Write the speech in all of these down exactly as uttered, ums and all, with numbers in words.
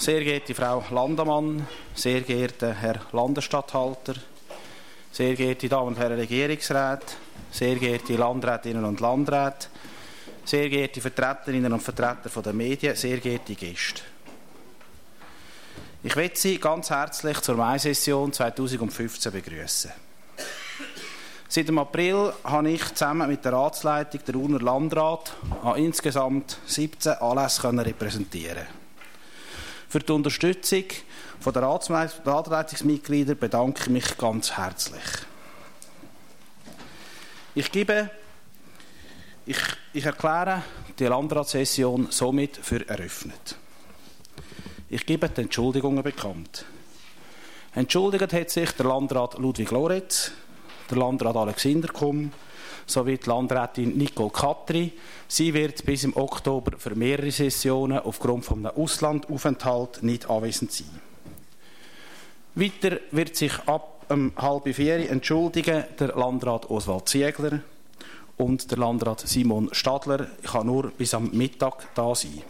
Sehr geehrte Frau Landamann, sehr geehrter Herr Landesstatthalter, sehr geehrte Damen und Herren Regierungsräte, sehr geehrte Landrätinnen und Landräte, sehr geehrte Vertreterinnen und Vertreter der Medien, sehr geehrte Gäste. Ich möchte Sie ganz herzlich zur Mai-Session zweitausendfünfzehn begrüßen. Seit dem April habe ich zusammen mit der Ratsleitung der Urner Landrat an insgesamt siebzehn Anlässen repräsentieren. Für die Unterstützung der Ratsleitungsmitglieder bedanke ich mich ganz herzlich. Ich gebe, ich, ich erkläre die Landratssession somit für eröffnet. Ich gebe die Entschuldigungen bekannt. Entschuldigt hat sich der Landrat Ludwig Loretz, der Landrat Alex Inderkum sowie die Landrätin Nicole Katri. Sie wird bis im Oktober für mehrere Sessionen aufgrund von einem Auslandaufenthalt nicht anwesend sein. Weiter wird sich ab um halb vier entschuldigen der Landrat Oswald Ziegler und der Landrat Simon Stadler. Ich kann nur bis am Mittag da sein.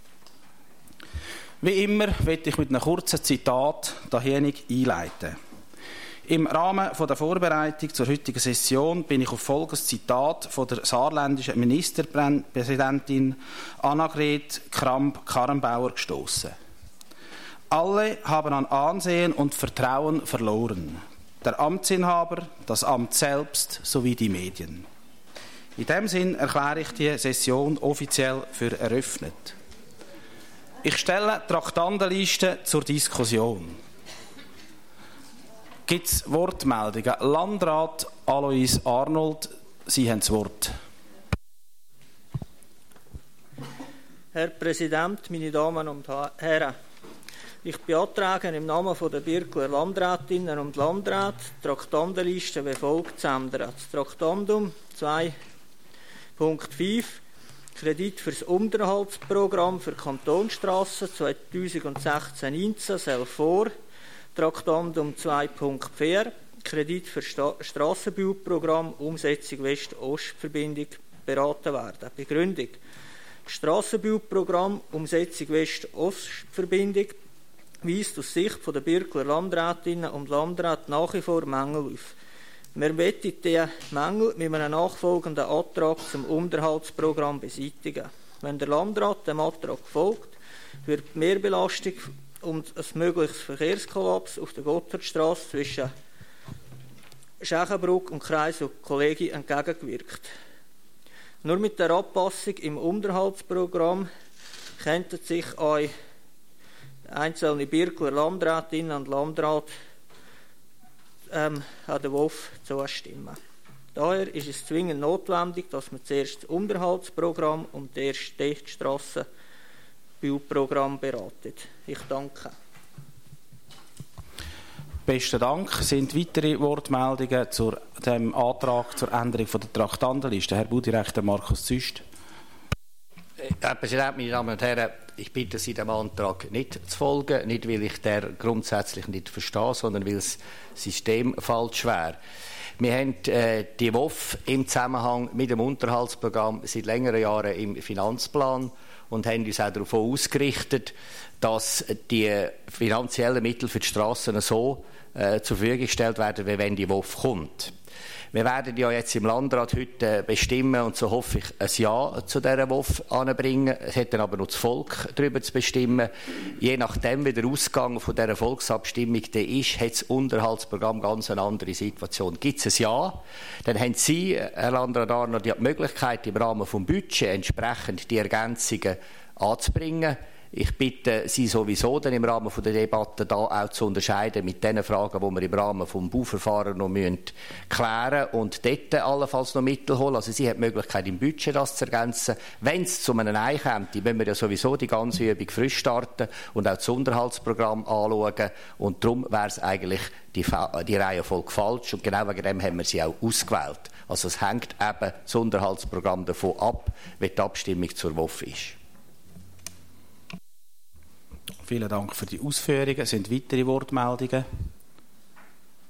Wie immer möchte ich mit einem kurzen Zitat dahienig einleiten. Im Rahmen der Vorbereitung zur heutigen Session bin ich auf folgendes Zitat von der saarländischen Ministerpräsidentin Annegret Kramp-Karrenbauer gestoßen. Alle haben an Ansehen und Vertrauen verloren. Der Amtsinhaber, das Amt selbst sowie die Medien. In diesem Sinn erkläre ich die Session offiziell für eröffnet. Ich stelle die Traktandenliste zur Diskussion. Gibt es Wortmeldungen? Landrat Alois Arnold, Sie haben das Wort. Herr Präsident, meine Damen und Herren, ich beantrage im Namen der Birkler Landrätinnen und Landräte die Traktandenliste wie folgt zu ändern. Das Traktandum zwei Punkt fünf, Kredit für das Unterhaltsprogramm für Kantonsstrassen zweitausendsechzehn neunzehn soll vor. Traktandum zwei Punkt vier, Kredit für Sta- Strassenbauprogramm Umsetzung West-Ost-Verbindung beraten werden. Begründung: Strassenbauprogramm Umsetzung West-Ost-Verbindung weist aus Sicht der Birkler Landrätinnen und Landräte nach wie vor Mängel auf. Wir möchten diese Mängel mit einem nachfolgenden Antrag zum Unterhaltsprogramm beseitigen. Wenn der Landrat dem Antrag folgt, wird die Mehrbelastung und ein mögliches Verkehrskollaps auf der Gotthardstrasse zwischen Schächenbruck und Kreis und Kollegi entgegengewirkt. Nur mit der Anpassung im Unterhaltsprogramm könnten sich auch einzelne Birkler Landrätinnen und Landrat ähm, an den W O F zustimmen. Daher ist es zwingend notwendig, dass man zuerst das Unterhaltsprogramm und erst das Strassenbauprogramm beratet. Ich danke. Besten Dank. Sind weitere Wortmeldungen zu dem Antrag zur Änderung der Traktandenliste? Herr Baudirektor Markus Züst. Herr Präsident, meine Damen und Herren, ich bitte Sie, dem Antrag nicht zu folgen, nicht weil ich den grundsätzlich nicht verstehe, sondern weil das System falsch wäre. Wir haben äh, die W O F im Zusammenhang mit dem Unterhaltsprogramm seit längeren Jahren im Finanzplan und haben uns auch darauf ausgerichtet, dass die finanziellen Mittel für die Strassen so äh, zur Verfügung gestellt werden, wie wenn die W O F kommt. Wir werden ja jetzt im Landrat heute bestimmen, und so hoffe ich, ein Ja zu dieser W O F anbringen. Es hat dann aber noch das Volk darüber zu bestimmen. Je nachdem, wie der Ausgang von dieser Volksabstimmung der ist, hat das Unterhaltsprogramm ganz eine andere Situation. Gibt es ein Ja, dann haben Sie, Herr Landrat Arnold, die Möglichkeit, im Rahmen des Budgets entsprechend die Ergänzungen anzubringen. Ich bitte Sie sowieso dann im Rahmen der Debatte da auch zu unterscheiden mit den Fragen, die wir im Rahmen des Bauverfahrens noch müssen klären und dort allenfalls noch Mittel holen. Also Sie haben die Möglichkeit, im Budget das zu ergänzen. Wenn es zu einem Nein kommt, müssen wir ja sowieso die ganze Übung frisch starten und auch das Unterhaltsprogramm anschauen. Und darum wäre es eigentlich die, die Reihenfolge falsch. Und genau wegen dem haben wir sie auch ausgewählt. Also es hängt eben das Unterhaltsprogramm davon ab, wie die Abstimmung zur W O F ist. Vielen Dank für die Ausführungen. Sind weitere Wortmeldungen?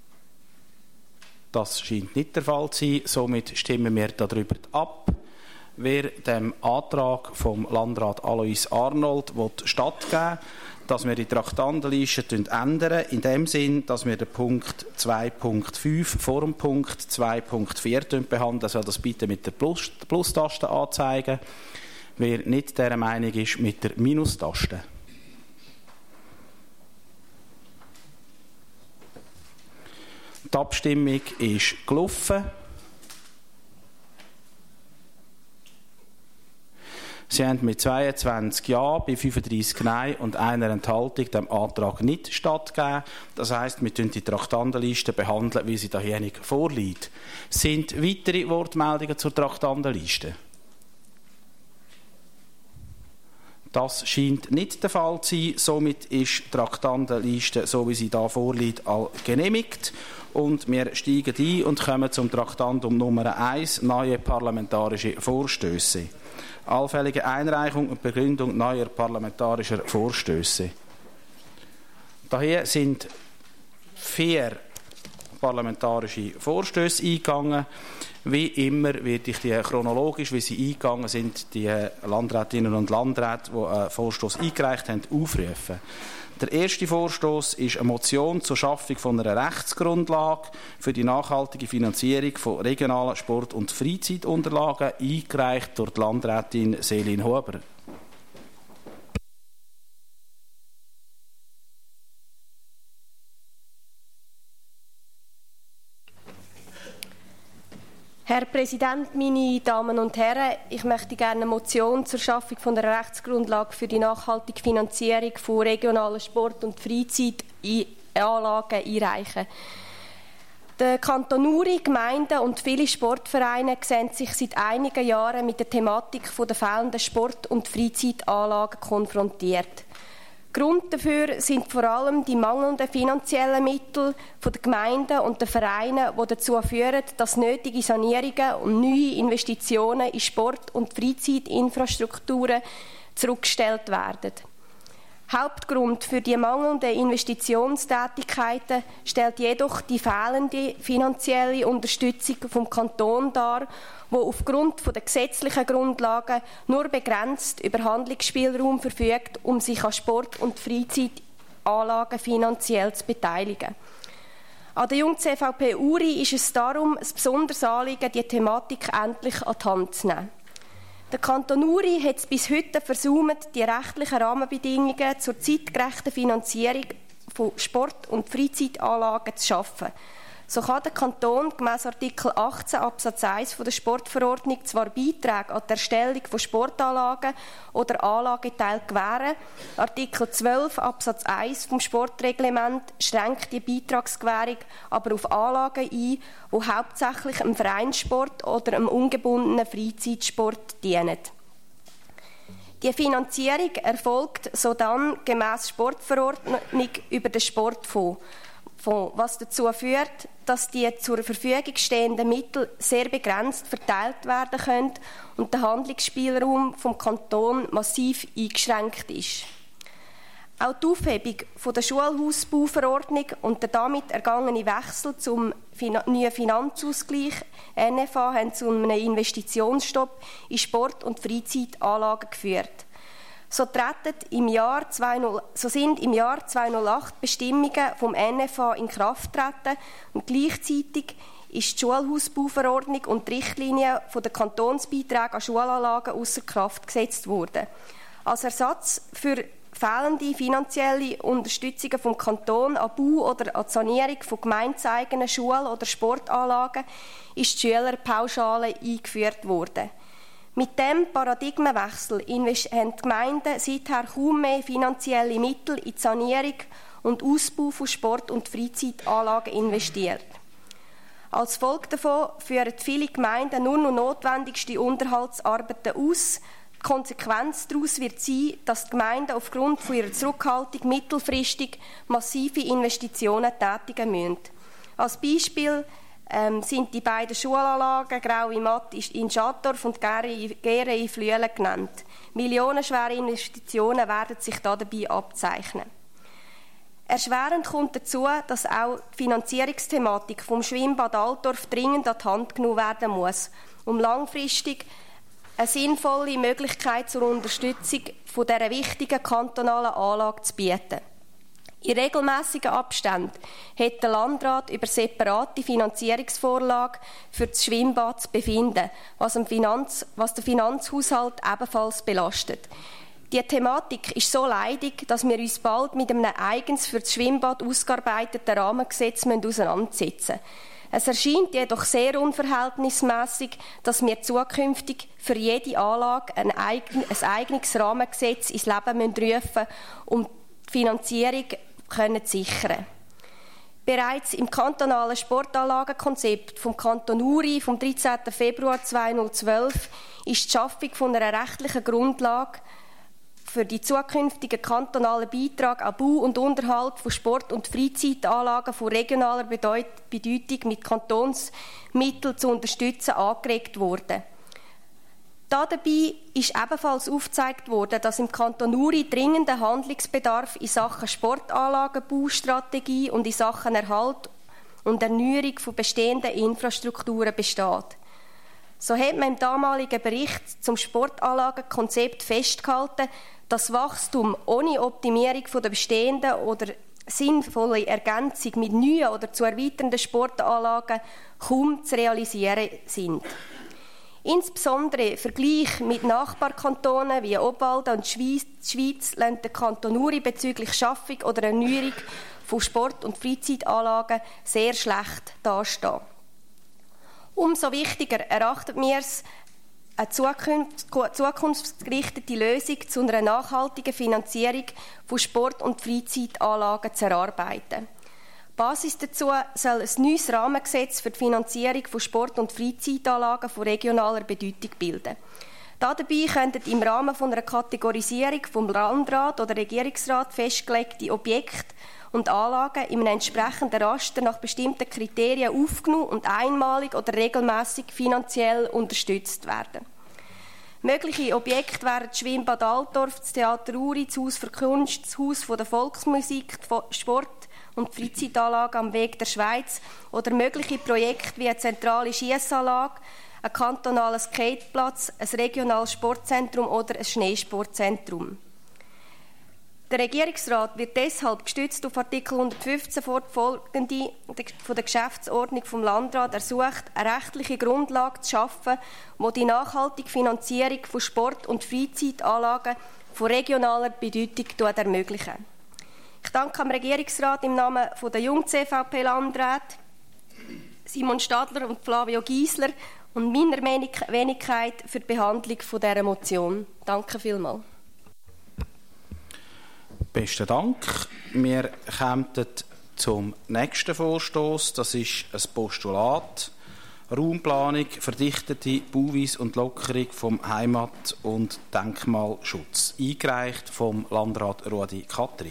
Das scheint nicht der Fall zu sein. Somit stimmen wir darüber ab. wer dem Antrag vom Landrat Alois Arnold stattgeben will, dass wir die Traktandenliste ändern, in dem Sinn, dass wir den Punkt zwei Punkt fünf vor dem Punkt zwei Punkt vier behandeln, soll das bitte mit der Plus- Plus-Taste anzeigen. Wer nicht dieser Meinung ist, mit der Minustaste. Die Abstimmung ist gelaufen. Sie haben mit zweiundzwanzig Ja bei fünfunddreissig Nein und einer Enthaltung dem Antrag nicht stattgegeben. Das heisst, wir behandeln die Traktandenliste behandeln, wie sie dahierig vorliegt. Sind weitere Wortmeldungen zur Traktandenliste? Das scheint nicht der Fall zu sein. Somit ist die Traktandenliste, so wie sie da vorliegt, genehmigt. Und wir steigen ein und kommen zum Traktandum Nummer eins, neue parlamentarische Vorstöße. Allfällige Einreichung und Begründung neuer parlamentarischer Vorstöße. Daher sind vier parlamentarische Vorstöße eingegangen. Wie immer werde ich die chronologisch, wie sie eingegangen sind, die Landrätinnen und Landräte, die einen Vorstoß eingereicht haben, aufrufen. Der erste Vorstoß ist eine Motion zur Schaffung von einer Rechtsgrundlage für die nachhaltige Finanzierung von regionalen Sport- und Freizeitunterlagen, eingereicht durch die Landrätin Selin Huber. Herr Präsident, meine Damen und Herren, ich möchte gerne eine Motion zur Schaffung von einer Rechtsgrundlage für die nachhaltige Finanzierung von regionalen Sport- und Freizeitanlagen einreichen. Der Kanton Uri, Gemeinden und viele Sportvereine sehen sich seit einigen Jahren mit der Thematik der fehlenden Sport- und Freizeitanlagen konfrontiert. Grund dafür sind vor allem die mangelnden finanziellen Mittel der Gemeinden und der Vereine, die dazu führen, dass nötige Sanierungen und neue Investitionen in Sport- und Freizeitinfrastrukturen zurückgestellt werden. Hauptgrund für die mangelnden Investitionstätigkeiten stellt jedoch die fehlende finanzielle Unterstützung vom Kanton dar, wo aufgrund der gesetzlichen Grundlagen nur begrenzt über Handlungsspielraum verfügt, um sich an Sport- und Freizeitanlagen finanziell zu beteiligen. An der Jung C V P Uri ist es darum ein besonderes Anliegen, die Thematik endlich an die Hand zu nehmen. Der Kanton Uri hat es bis heute versäumt, die rechtlichen Rahmenbedingungen zur zeitgerechten Finanzierung von Sport- und Freizeitanlagen zu schaffen. So kann der Kanton gemäss Artikel achtzehn Absatz eins der Sportverordnung zwar Beiträge an die Erstellung von Sportanlagen oder Anlageteil gewähren. Artikel zwölf Absatz eins vom Sportreglement schränkt die Beitragsgewährung aber auf Anlagen ein, die hauptsächlich dem Vereinssport oder dem ungebundenen Freizeitsport dienen. Die Finanzierung erfolgt sodann gemäss Sportverordnung über den Sportfonds, was dazu führt, dass die zur Verfügung stehenden Mittel sehr begrenzt verteilt werden können und der Handlungsspielraum vom Kanton massiv eingeschränkt ist. Auch die Aufhebung von der Schulhausbauverordnung und der damit ergangene Wechsel zum neuen Finanzausgleich N F A haben zu einem Investitionsstopp in Sport- und Freizeitanlagen geführt. So, im Jahr zweitausend, so sind im Jahr zweitausendacht Bestimmungen vom N F A in Kraft getreten und gleichzeitig ist die Schulhausbauverordnung und die Richtlinien der Kantonsbeiträge an Schulanlagen ausser Kraft gesetzt worden. Als Ersatz für fehlende finanzielle Unterstützungen vom Kanton an Bau oder an die Sanierung von gemeindeeigenen Schul- oder Sportanlagen ist die Schülerpauschale eingeführt worden. Mit diesem Paradigmenwechsel haben die Gemeinden seither kaum mehr finanzielle Mittel in die Sanierung und Ausbau von Sport- und Freizeitanlagen investiert. Als Folge davon führen viele Gemeinden nur noch notwendigste Unterhaltsarbeiten aus. Die Konsequenz daraus wird sein, dass die Gemeinden aufgrund von ihrer Zurückhaltung mittelfristig massive Investitionen tätigen müssen. Als Beispiel Ähm, sind die beiden Schulanlagen Graue Matt in Schattdorf und Gere in Flüelen genannt. Millionenschwere Investitionen werden sich dabei abzeichnen. Erschwerend kommt dazu, dass auch die Finanzierungsthematik vom Schwimmbad Altdorf dringend an die Hand genommen werden muss, um langfristig eine sinnvolle Möglichkeit zur Unterstützung von dieser wichtigen kantonalen Anlage zu bieten. In regelmässigen Abständen hat der Landrat über separate Finanzierungsvorlagen für das Schwimmbad zu befinden, was, den Finanz, was den Finanzhaushalt ebenfalls belastet. Die Thematik ist so leidig, dass wir uns bald mit einem eigens für das Schwimmbad ausgearbeiteten Rahmengesetz auseinandersetzen müssen. Es erscheint jedoch sehr unverhältnismäßig, dass wir zukünftig für jede Anlage ein, eigen, ein eigenes Rahmengesetz ins Leben rufen müssen, um die Finanzierung zu sichern. Bereits im kantonalen Sportanlagenkonzept vom Kanton Uri vom dreizehnten Februar zweitausendzwölf ist die Schaffung von einer rechtlichen Grundlage für die zukünftigen kantonalen Beiträge an Bau und Unterhalt von Sport- und Freizeitanlagen von regionaler Bedeutung mit Kantonsmitteln zu unterstützen angeregt worden. Dabei ist ebenfalls aufgezeigt worden, dass im Kanton Uri dringender Handlungsbedarf in Sachen Sportanlagenbaustrategie und in Sachen Erhalt und Erneuerung von bestehenden Infrastrukturen besteht. So hat man im damaligen Bericht zum Sportanlagenkonzept festgehalten, dass Wachstum ohne Optimierung der bestehenden oder sinnvolle Ergänzung mit neuen oder zu erweiternden Sportanlagen kaum zu realisieren sind. Insbesondere im Vergleich mit Nachbarkantonen wie Obwalden und die Schweiz lässt der Kanton Uri bezüglich Schaffung oder Erneuerung von Sport- und Freizeitanlagen sehr schlecht dastehen. Umso wichtiger erachtet wir es, eine zukunftsgerichtete Lösung zu einer nachhaltigen Finanzierung von Sport- und Freizeitanlagen zu erarbeiten. Basis dazu soll ein neues Rahmengesetz für die Finanzierung von Sport- und Freizeitanlagen von regionaler Bedeutung bilden. Dabei könnten im Rahmen von einer Kategorisierung vom Landrat oder Regierungsrat festgelegte Objekte und Anlagen in einem entsprechenden Raster nach bestimmten Kriterien aufgenommen und einmalig oder regelmäßig finanziell unterstützt werden. Mögliche Objekte wären das Schwimmbad Altdorf, das Theater Uri, das Haus für Kunst, das Haus der Volksmusik, Sport- und Freizeitanlagen am Weg der Schweiz oder mögliche Projekte wie eine zentrale Schiessanlage, ein kantonaler Skateplatz, ein regionales Sportzentrum oder ein Schneesportzentrum. Der Regierungsrat wird deshalb gestützt auf Artikel hundertfünfzehn fortfolgende von der Geschäftsordnung vom Landrat ersucht, eine rechtliche Grundlage zu schaffen, die die nachhaltige Finanzierung von Sport- und Freizeitanlagen von regionaler Bedeutung ermöglicht. Ich danke dem Regierungsrat im Namen der Jung-C V P-Landräte, Simon Stadler und Flavio Giesler und meiner Wenigkeit für die Behandlung dieser Motion. Danke vielmals. Besten Dank. Wir kommen zum nächsten Vorstoß. Das ist ein Postulat. Raumplanung, verdichtete Bauweise und Lockerung vom Heimat- und Denkmalschutz. Eingereicht vom Landrat Ruadi Katri.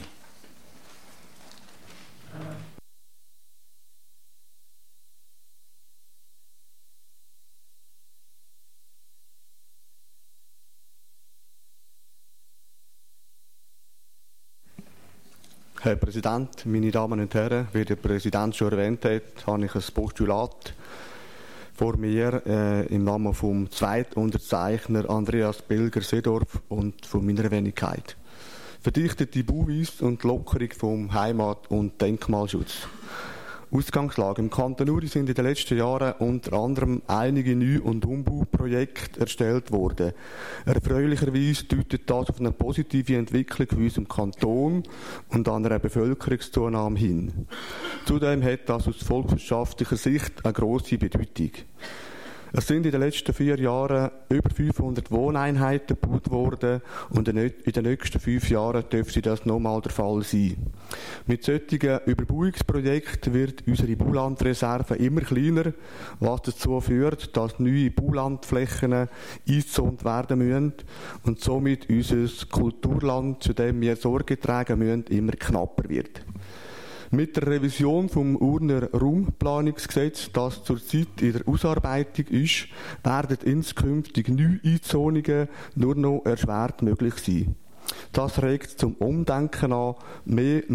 Herr Präsident, meine Damen und Herren, wie der Präsident schon erwähnt hat, habe ich ein Postulat vor mir äh, im Namen vom Zweitunterzeichner Andreas Bilger-Seedorf und von meiner Wenigkeit. Verdichtete Bauweise und Lockerung vom Heimat- und Denkmalschutz. Ausgangslage. Im Kanton Uri sind in den letzten Jahren unter anderem einige Neu- und Umbauprojekte erstellt worden. Erfreulicherweise deutet das auf eine positive Entwicklung für unseren Kanton und an einer Bevölkerungszunahme hin. Zudem hat das aus volkswirtschaftlicher Sicht eine grosse Bedeutung. Es sind in den letzten vier Jahren über fünfhundert Wohneinheiten gebaut worden und in den nächsten fünf Jahren dürfte das nochmal der Fall sein. Mit solchen Überbauungsprojekten wird unsere Baulandreserve immer kleiner, was dazu führt, dass neue Baulandflächen eingezont werden müssen und somit unser Kulturland, zu dem wir Sorge tragen müssen, immer knapper wird. Mit der Revision vom Urner Raumplanungsgesetz, das zurzeit in der Ausarbeitung ist, werden inskünftig Neueinzonungen nur noch erschwert möglich sein. Das regt zum Umdenken an, mehr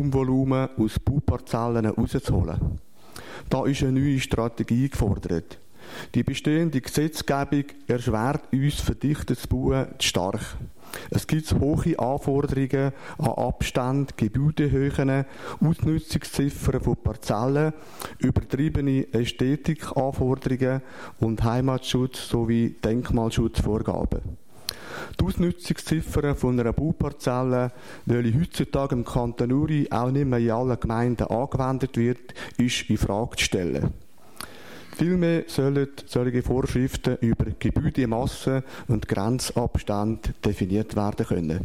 Nutzraumvolumen aus Bauparzellen herauszuholen. Da ist eine neue Strategie gefordert. Die bestehende Gesetzgebung erschwert uns verdichtetes Bauen stark. Es gibt hohe Anforderungen an Abstand, Gebäudehöhen, Ausnutzungsziffern von Parzellen, übertriebene Ästhetikanforderungen und Heimatschutz sowie Denkmalschutzvorgaben. Die Ausnutzungsziffern von einer Bauparzelle, welche heutzutage im Kanton Uri auch nicht mehr in allen Gemeinden angewendet wird, ist in Frage zu stellen. Vielmehr sollen solche Vorschriften über Gebäudemassen und Grenzabstände definiert werden können.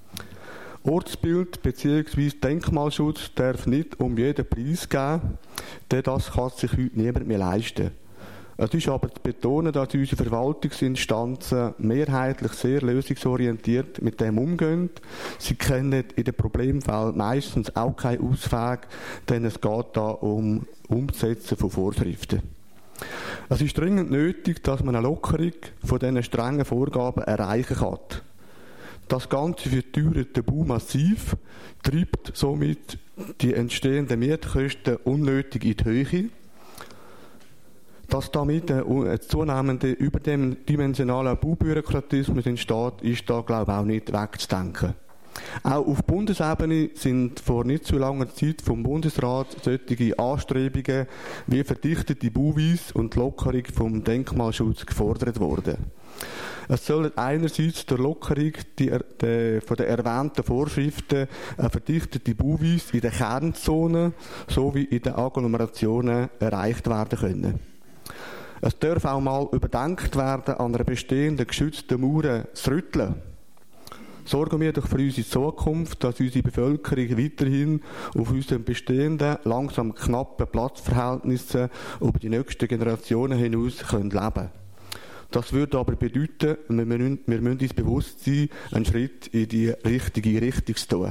Ortsbild bzw. Denkmalschutz darf nicht um jeden Preis geben, denn das kann sich heute niemand mehr leisten. Es ist aber zu betonen, dass unsere Verwaltungsinstanzen mehrheitlich sehr lösungsorientiert mit dem umgehen. Sie kennen in den Problemfällen meistens auch keinen Ausweg, denn es geht da um Umsetzen von Vorschriften. Es ist dringend nötig, dass man eine Lockerung von diesen strengen Vorgaben erreichen kann. Das Ganze verteuert den Bau massiv, treibt somit die entstehenden Mietkosten unnötig in die Höhe. Dass damit ein zunehmender überdimensionaler Baubürokratismus entsteht, ist da, glaube ich, auch nicht wegzudenken. Auch auf Bundesebene sind vor nicht zu langer Zeit vom Bundesrat solche Anstrebungen wie verdichtete Bauweise und Lockerung vom Denkmalschutz gefordert worden. Es soll einerseits durch Lockerung die, die, von den erwähnten Vorschriften eine verdichtete Bauweise in den Kernzonen sowie in den Agglomerationen erreicht werden können. Es darf auch mal überdenkt werden, an einer bestehenden geschützten Mauer zu rütteln. Sorgen wir doch für unsere Zukunft, dass unsere Bevölkerung weiterhin auf unseren bestehenden, langsam knappen Platzverhältnissen über die nächsten Generationen hinaus leben können. Das würde aber bedeuten, wir müssen, wir müssen uns bewusst sein, einen Schritt in die richtige Richtung zu tun.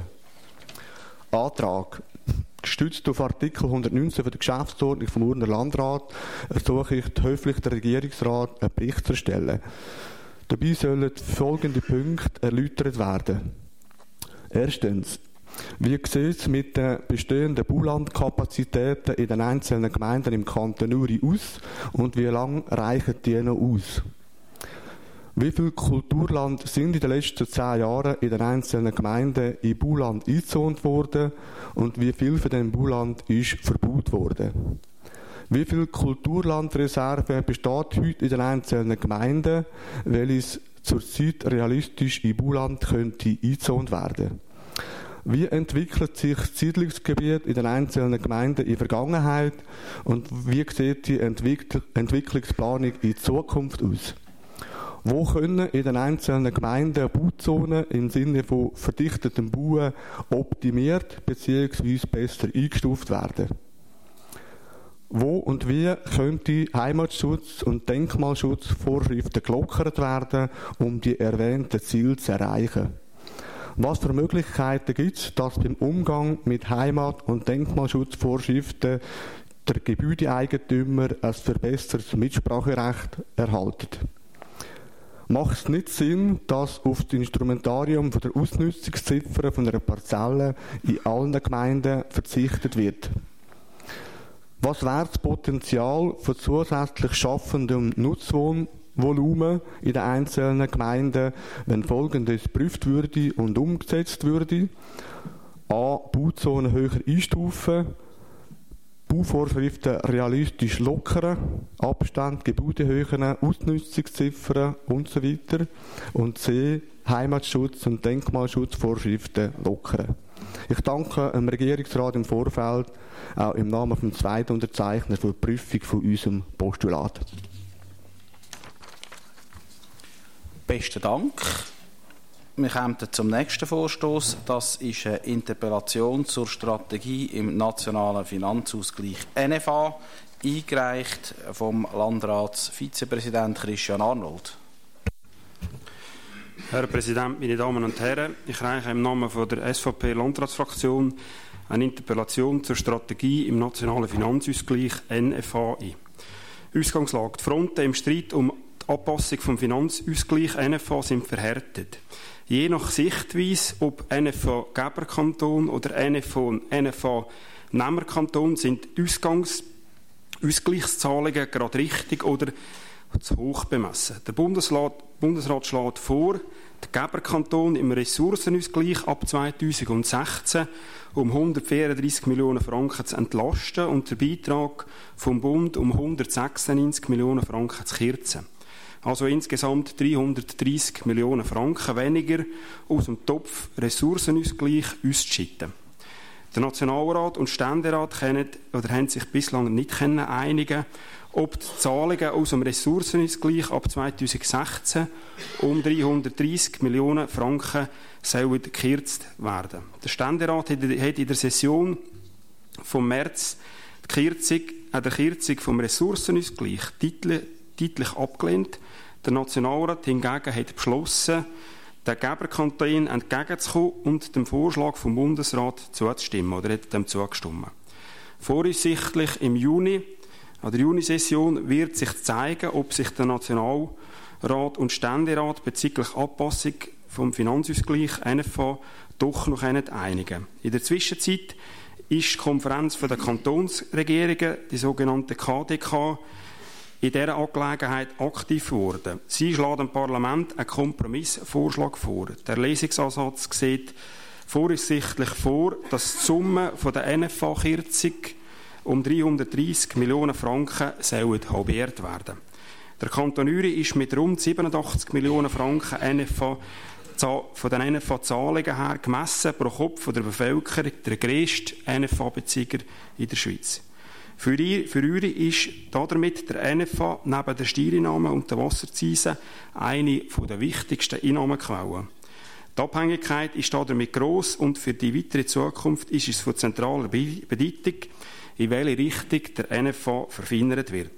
Antrag. Gestützt auf Artikel hundertneunzehn der Geschäftsordnung vom Urner Landrat ersuche ich höflich den Regierungsrat, einen Bericht zu erstellen. Dabei sollen folgende Punkte erläutert werden. Erstens. Wie sieht es mit den bestehenden Baulandkapazitäten in den einzelnen Gemeinden im Kanton Uri aus und wie lange reichen die noch aus? Wie viel Kulturland sind in den letzten zehn Jahren in den einzelnen Gemeinden in Bauland eingezont worden und wie viel von diesem Bauland ist verbaut worden? Wie viel Kulturlandreserve besteht heute in den einzelnen Gemeinden, welches zurzeit realistisch in Bauland könnte eingezont werden? Wie entwickelt sich das Siedlungsgebiet in den einzelnen Gemeinden in der Vergangenheit und wie sieht die Entwickl- Entwicklungsplanung in Zukunft aus? Wo können in den einzelnen Gemeinden Bauzonen im Sinne von verdichtetem Bauen optimiert bzw. besser eingestuft werden? Wo und wie könnte Heimatschutz- und Denkmalschutzvorschriften gelockert werden, um die erwähnten Ziele zu erreichen? Was für Möglichkeiten gibt es, dass beim Umgang mit Heimat- und Denkmalschutzvorschriften der Gebäudeeigentümer ein verbessertes Mitspracherecht erhalten? Macht es nicht Sinn, dass auf das Instrumentarium von der Ausnutzungsziffer von einer Parzelle in allen Gemeinden verzichtet wird? Was wäre das Potenzial von zusätzlich schaffendem Nutzwohnvolumen in den einzelnen Gemeinden, wenn Folgendes geprüft würde und umgesetzt würde? A. Bauzonen höher einstufen, Bauvorschriften realistisch lockern, Abstand, Gebäudehöhen, Ausnutzungsziffern und so weiter. Und C. Heimatschutz- und Denkmalschutzvorschriften lockern. Ich danke dem Regierungsrat im Vorfeld, auch im Namen des zweiten Unterzeichners, für die Prüfung von unserem Postulat. Besten Dank. Wir kommen zum nächsten Vorstoß. Das ist eine Interpellation zur Strategie im nationalen Finanzausgleich N F A, eingereicht vom Landratsvizepräsident Christian Arnold. Herr Präsident, meine Damen und Herren, ich reiche im Namen von der S V P-Landratsfraktion eine Interpellation zur Strategie im nationalen Finanzausgleich N F A ein. Ausgangslage: Die Fronten im Streit um die Anpassung des Finanzausgleich N F A sind verhärtet. Je nach Sichtweise, ob N F A Geberkanton oder N F A N F A Nehmerkanton, sind die Ausgangs- Ausgleichszahlungen gerade richtig oder zu hoch bemessen. Der Bundesrat, Bundesrat schlägt vor, den Geberkanton im Ressourcenausgleich ab zweitausendsechzehn um hundertvierunddreissig Millionen Franken zu entlasten und den Beitrag vom Bund um hundertsechsundneunzig Millionen Franken zu kürzen. Also insgesamt dreihundertdreissig Millionen Franken weniger aus dem Topf Ressourcenausgleich auszuschütten. Der Nationalrat und Ständerat können, oder haben sich bislang nicht einigen, ob die Zahlungen aus dem Ressourcenausgleich ab zweitausendsechzehn um dreihundertdreissig Millionen Franken sollen gekürzt werden. Der Ständerat hat in der Session vom März die Kürzung, äh, die Kürzung vom Ressourcenausgleich deutlich abgelehnt. Der Nationalrat hingegen hat beschlossen, den Geberkantonen entgegenzukommen und dem Vorschlag vom Bundesrat zuzustimmen, oder hat dem zugestimmt. Voraussichtlich im Juni, an der Junisession, wird sich zeigen, ob sich der Nationalrat und Ständerat bezüglich Anpassung vom Finanzausgleich N F A doch noch einigen. In der Zwischenzeit ist die Konferenz der Kantonsregierungen, die sogenannte K D K, in dieser Angelegenheit aktiv geworden. Sie schlägt dem Parlament einen Kompromissvorschlag vor. Der Lesungsansatz sieht voraussichtlich vor, dass die Summe der N F A-Kürzung um dreihundertdreissig Millionen Franken halbiert werden. Der Kanton Uri ist mit rund siebenundachtzig Millionen Franken N F A von den N F A-Zahlungen her gemessen pro Kopf der Bevölkerung der grösste N F A-Bezieher in der Schweiz. Für Uri ist damit der N F A neben den Steuereinnahmen und den Wasserzinsen eine der wichtigsten Einnahmequellen. Die Abhängigkeit ist damit gross und für die weitere Zukunft ist es von zentraler Bedeutung, in welche Richtung der N F A verfeinert wird.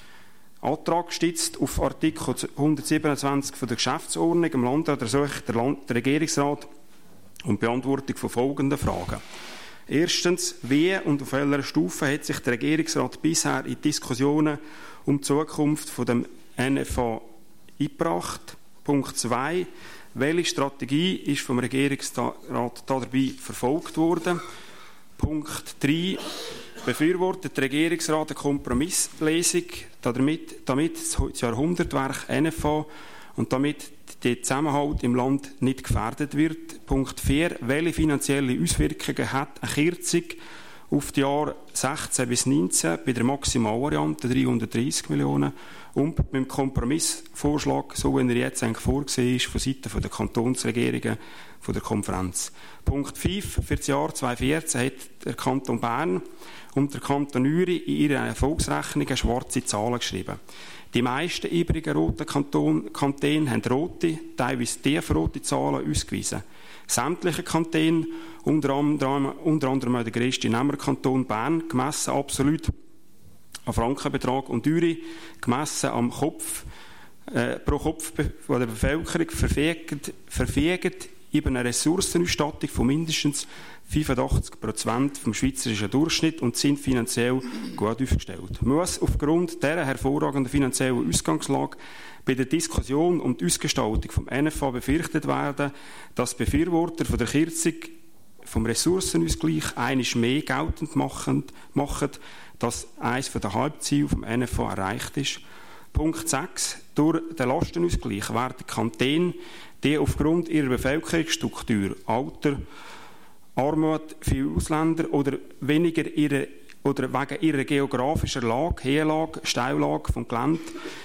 Antrag gestützt auf Artikel hundertsiebenundzwanzig der Geschäftsordnung im Landrat ersucht der, Land der Regierungsrat um die Beantwortung von folgenden Fragen. Erstens, wie und auf welcher Stufe hat sich der Regierungsrat bisher in Diskussionen um die Zukunft von dem N F A eingebracht? Punkt zwei, welche Strategie ist vom Regierungsrat dabei verfolgt worden? Punkt drei, befürwortet der Regierungsrat eine Kompromisslesung, damit, damit das Jahrhundertwerk N F A und damit der Zusammenhalt im Land nicht gefährdet wird. Punkt vier. Welche finanzielle Auswirkungen hat eine Kürzung auf die Jahre sechzehn bis neunzehn bei der Maximalvariante dreihundertdreissig Millionen und beim Kompromissvorschlag, so wie er jetzt eigentlich vorgesehen ist, von Seiten der Kantonsregierungen von der Konferenz. Punkt fünf. Für das Jahr zweitausendvierzehn hat der Kanton Bern und der Kanton Uri in ihren Erfolgsrechnungen schwarze Zahlen geschrieben. Die meisten übrigen roten Kanton, Kantone haben rote, teilweise tiefrote Zahlen ausgewiesen. Sämtliche Kantone, unter anderem, unter anderem auch der grösste Nehmerkanton Bern, gemessen absolut am Frankenbetrag und Uri, gemessen am Kopf, äh, pro Kopf von der Bevölkerung, verfügen, verfügen über eine Ressourcenausstattung von mindestens fünfundachtzig Prozent vom schweizerischen Durchschnitt und sind finanziell gut aufgestellt. Muss aufgrund dieser hervorragenden finanziellen Ausgangslage bei der Diskussion um die Ausgestaltung vom N F A befürchtet werden, dass Befürworter von der Kürzung vom Ressourcenausgleich einiges mehr geltend machen, machen dass eines der Hauptziele vom N F A erreicht ist. Punkt sechs. Durch den Lastenausgleich werden Kantone, die aufgrund ihrer Bevölkerungsstruktur, Alter, Armut, viele Ausländer oder weniger ihre, oder wegen ihrer geografischen Lage, Höhenlage, Steillage vom Gelände,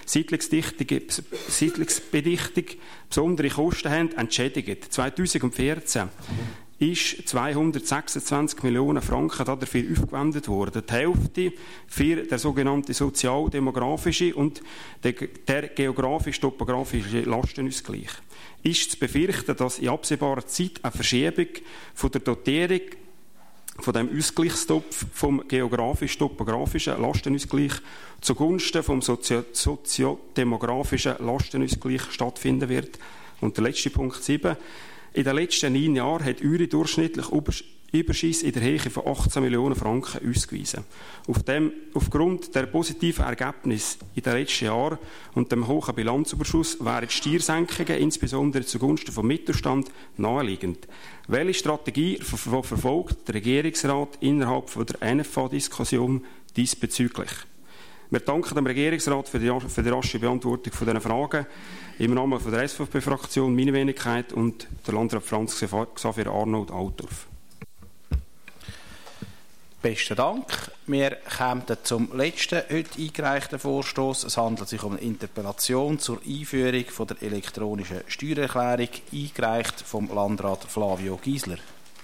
Siedlungsbedichtung, besondere Kosten haben, entschädigt. zweitausendvierzehn ist zweihundertsechsundzwanzig Millionen Franken dafür aufgewendet worden. Die Hälfte für den sogenannten sozialdemografischen und der, der geografisch-topografische Lastenausgleich. Ist zu befürchten, dass in absehbarer Zeit eine Verschiebung von der Dotierung von dem Ausgleichstopf vom geografisch-topografischen Lastenausgleich zugunsten vom Sozio- soziodemografischen Lastenausgleich stattfinden wird. Und der letzte Punkt sieben. In den letzten neun Jahren hat Uri durchschnittlich Überschuss in der Höhe von achtzehn Millionen Franken ausgewiesen. Auf dem, aufgrund der positiven Ergebnisse in den letzten Jahren und dem hohen Bilanzüberschuss wären Steuersenkungen, insbesondere zugunsten vom Mittelstand, naheliegend. Welche Strategie ver verfolgt der Regierungsrat innerhalb von der N F A-Diskussion diesbezüglich? Wir danken dem Regierungsrat für die, für die rasche Beantwortung von diesen Fragen. Im Namen von der S V P-Fraktion, meine Wenigkeit und der Landrat Franz Xaver Arnold Altdorf. Besten Dank. Wir kommen zum letzten heute eingereichten Vorstoß. Es handelt sich um eine Interpellation zur Einführung von der elektronischen Steuererklärung, eingereicht vom Landrat Flavio Giesler.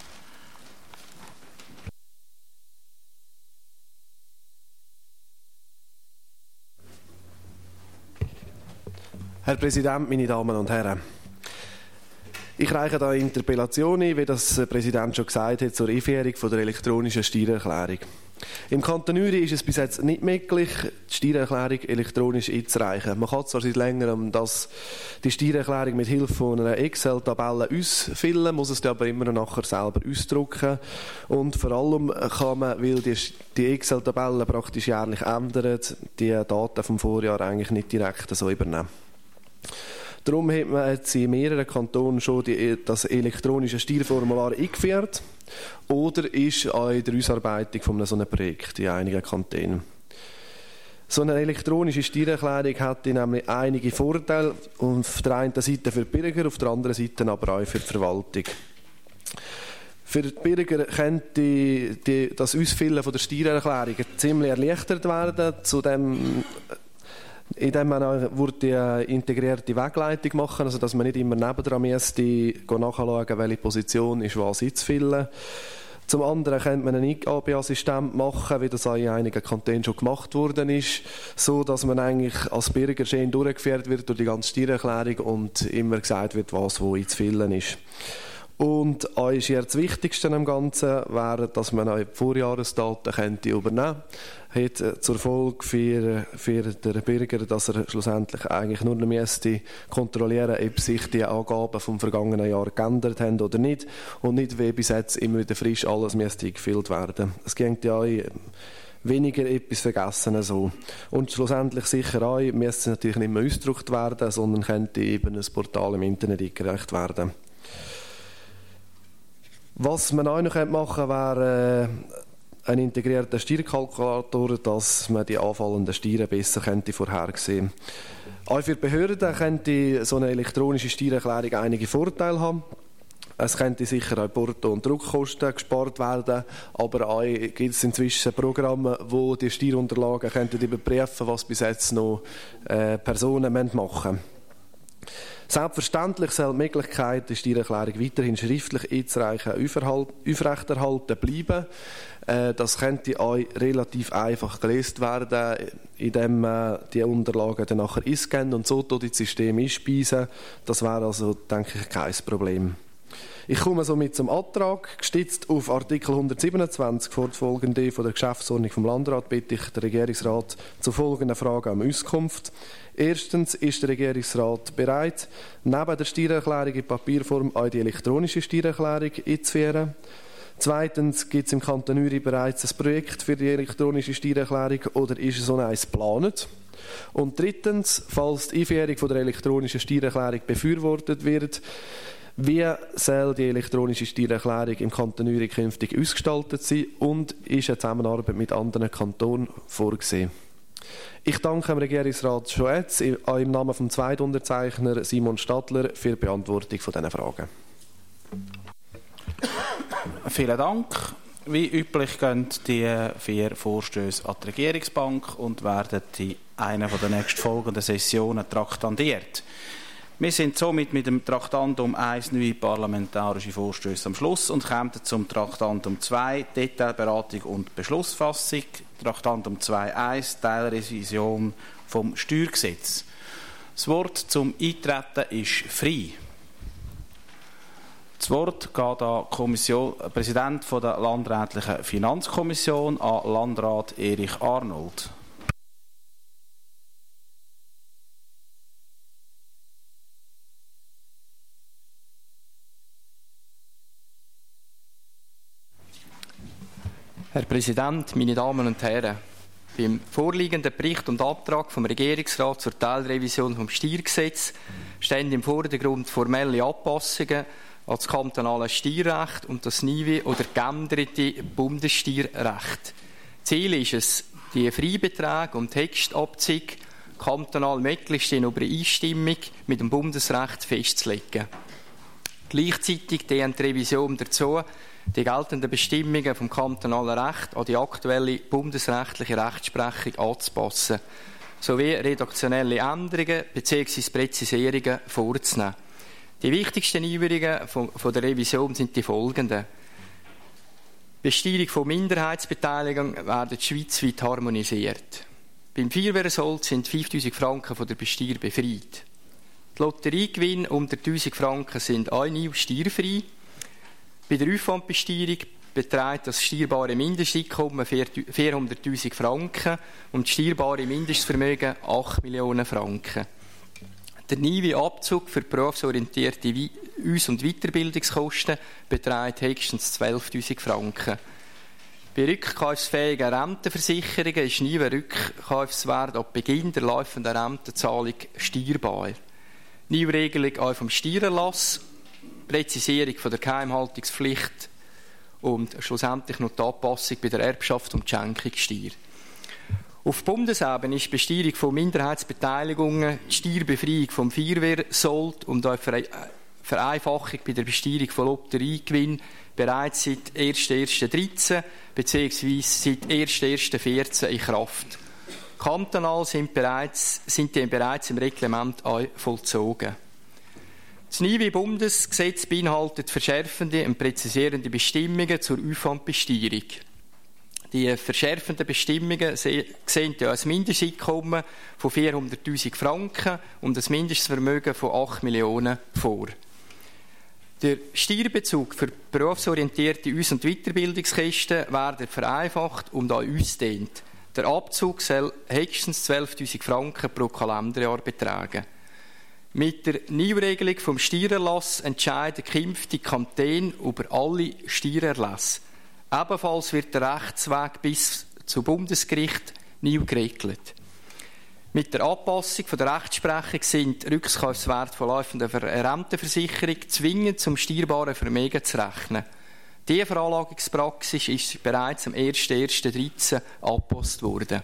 Herr Präsident, meine Damen und Herren. Ich reiche da eine Interpellation ein, wie das der Präsident schon gesagt hat, zur Einführung von der elektronischen Steuererklärung. Im Kanton Uri ist es bis jetzt nicht möglich, die Steuererklärung elektronisch einzureichen. Man kann zwar seit längerem das, die Steuererklärung mit Hilfe von einer Excel-Tabelle ausfüllen, muss es dann aber immer nachher selber ausdrucken. Und vor allem kann man, weil die, die Excel-Tabelle praktisch jährlich ändert, die Daten vom Vorjahr eigentlich nicht direkt so übernehmen. Darum hat man jetzt in mehreren Kantonen schon die, das elektronische Steuerformular eingeführt oder ist auch in der Ausarbeitung von so einem Projekt in einigen Kantonen. So eine elektronische Steuererklärung hat nämlich einige Vorteile, auf der einen Seite für die Bürger, auf der anderen Seite aber auch für die Verwaltung. Für die Bürger könnte die, die, das Ausfüllen von der Steuererklärung ziemlich erleichtert werden, zudem indem man auch die integrierte Wegleitung machen, also dass man nicht immer nebendran müsste nachschauen, welche Position ist was einzufüllen. Zum anderen könnte man einen Eingabeassistent machen, wie das auch in einigen Kantonen schon gemacht worden ist, so dass man eigentlich als Bürger schön durchgeführt wird durch die ganze Steuererklärung und immer gesagt wird, was wo einzufüllen ist. Und auch ist das Wichtigste am Ganzen wäre, dass man auch die Vorjahresdaten könnte übernehmen könnte. Hat zur Folge für, für den Bürger, dass er schlussendlich eigentlich nur noch müsste kontrollieren, ob sich die Angaben vom vergangenen Jahr geändert haben oder nicht. Und nicht wie bis jetzt immer wieder frisch alles müsste gefüllt werden. Es geht ja auch weniger etwas vergessen so. Und schlussendlich sicher auch, müsste natürlich nicht mehr ausgedruckt werden, sondern könnte eben ein Portal im Internet eingereicht werden. Was man auch noch machen könnte, wäre äh, ein integrierter Steuerkalkulator, dass man die anfallenden Steuern besser könnte vorhersehen könnte. Auch für die Behörden könnte so eine elektronische Steuererklärung einige Vorteile haben. Es könnte sicher auch Porto- und Druckkosten gespart werden, aber auch gibt es inzwischen Programme, wo die Steuerunterlagen könnten überprüfen, was bis jetzt noch äh, Personen machen müssen. Selbstverständlich soll die Möglichkeit, die Steuererklärung weiterhin schriftlich einzureichen, aufrechterhalten bleiben. Das könnte auch relativ einfach gelöst werden, indem man die Unterlagen dann nachher einscannen und so durch das System einspeisen. Das wäre also, denke ich, kein Problem. Ich komme somit zum Antrag. Gestützt auf Artikel hundertsiebenundzwanzig fortfolgende von der Geschäftsordnung vom Landrat bitte ich den Regierungsrat zu folgenden Fragen um Auskunft. Erstens, ist der Regierungsrat bereit, neben der Steuererklärung in Papierform auch die elektronische Steuererklärung einzuführen? Zweitens, gibt es im Kanton Uri bereits ein Projekt für die elektronische Steuererklärung oder ist so eines geplant? Und drittens, falls die Einführung von der elektronischen Steuererklärung befürwortet wird, wie soll die elektronische Steuererklärung im Kanton Uri künftig ausgestaltet sein und ist eine Zusammenarbeit mit anderen Kantonen vorgesehen? Ich danke dem Regierungsrat schon jetzt im Namen des Zweitunterzeichner Simon Stadler für die Beantwortung dieser Fragen. Vielen Dank. Wie üblich gehen die vier Vorstöße an die Regierungsbank und werden in einer der nächsten folgenden Sessionen traktandiert. Wir sind somit mit dem Traktandum eins neue parlamentarische Vorstöße am Schluss und kommen zum Traktandum zwei Detailberatung und Beschlussfassung. Traktandum zwei Punkt eins Teilrevision vom Steuergesetz. Das Wort zum Eintreten ist frei. Das Wort geht an Kommission, Präsident der Landrätlichen Finanzkommission, an Landrat Erich Arnold. Herr Präsident, meine Damen und Herren! Beim vorliegenden Bericht und Antrag vom Regierungsrat zur Teilrevision vom Steuergesetz stehen im Vordergrund formelle Anpassungen an das kantonale Steuerrecht und das neue oder geänderte Bundessteuerrecht. Ziel ist es, die Freibeträge und Textabzüge kantonal möglichst in Übereinstimmung mit dem Bundesrecht festzulegen. Gleichzeitig dient die Revision dazu, die geltenden Bestimmungen vom kantonalen Recht an die aktuelle bundesrechtliche Rechtsprechung anzupassen, sowie redaktionelle Änderungen bzw. Präzisierungen vorzunehmen. Die wichtigsten Einführungen von, von der Revision sind die folgenden. Besteuerung von Minderheitsbeteiligung werden schweizweit harmonisiert. Beim Feuerwehrsold sind fünftausend Franken von der Besteuer befreit. Die Lotteriegewinne unter tausend Franken sind auch steuerfrei. Bei der Aufwandbesteuerung beträgt das steuerbare Mindesteinkommen vierhunderttausend Franken und das steuerbare Mindestvermögen acht Millionen Franken. Der neue Abzug für berufsorientierte Aus- und Weiterbildungskosten beträgt höchstens zwölftausend Franken. Bei rückkaufsfähigen Rentenversicherungen ist nie ein Rückkaufswert ab Beginn der laufenden Rentenzahlung steuerbar. Neuregelung auch vom Steuererlass, Präzisierung von der Geheimhaltungspflicht und schlussendlich noch die Anpassung bei der Erbschaft und Schenkungssteuer. Auf Bundesebene ist die Besteuerung von Minderheitsbeteiligungen, die Steuerbefreiung vom Feuerwehrsold und auch die Vereinfachung bei der Besteuerung von Lotteriegewinn bereits seit erster erster dreizehn bzw. seit erster erster vierzehn in Kraft. Kantonal sind, bereits, sind die bereits im Reglement auch vollzogen. Das neue Bundesgesetz beinhaltet verschärfende und präzisierende Bestimmungen zur Aufwandbesteuerung. Die verschärfenden Bestimmungen sehen ja ein Mindesteinkommen von vierhunderttausend Franken und ein Mindestvermögen von acht Millionen vor. Der Steuerbezug für berufsorientierte Aus- und Weiterbildungskosten werden vereinfacht und auch ausgedehnt. Der Abzug soll höchstens zwölftausend Franken pro Kalenderjahr betragen. Mit der Neuregelung vom Steuererlass entscheiden künftig Kantone über alle Steuererlässe. Ebenfalls wird der Rechtsweg bis zum Bundesgericht neu geregelt. Mit der Anpassung der Rechtsprechung sind Rückkaufswerte von laufender Rentenversicherung zwingend zum steuerbaren Vermögen zu rechnen. Diese Veranlagungspraxis ist bereits am erster erster dreizehn angepasst worden.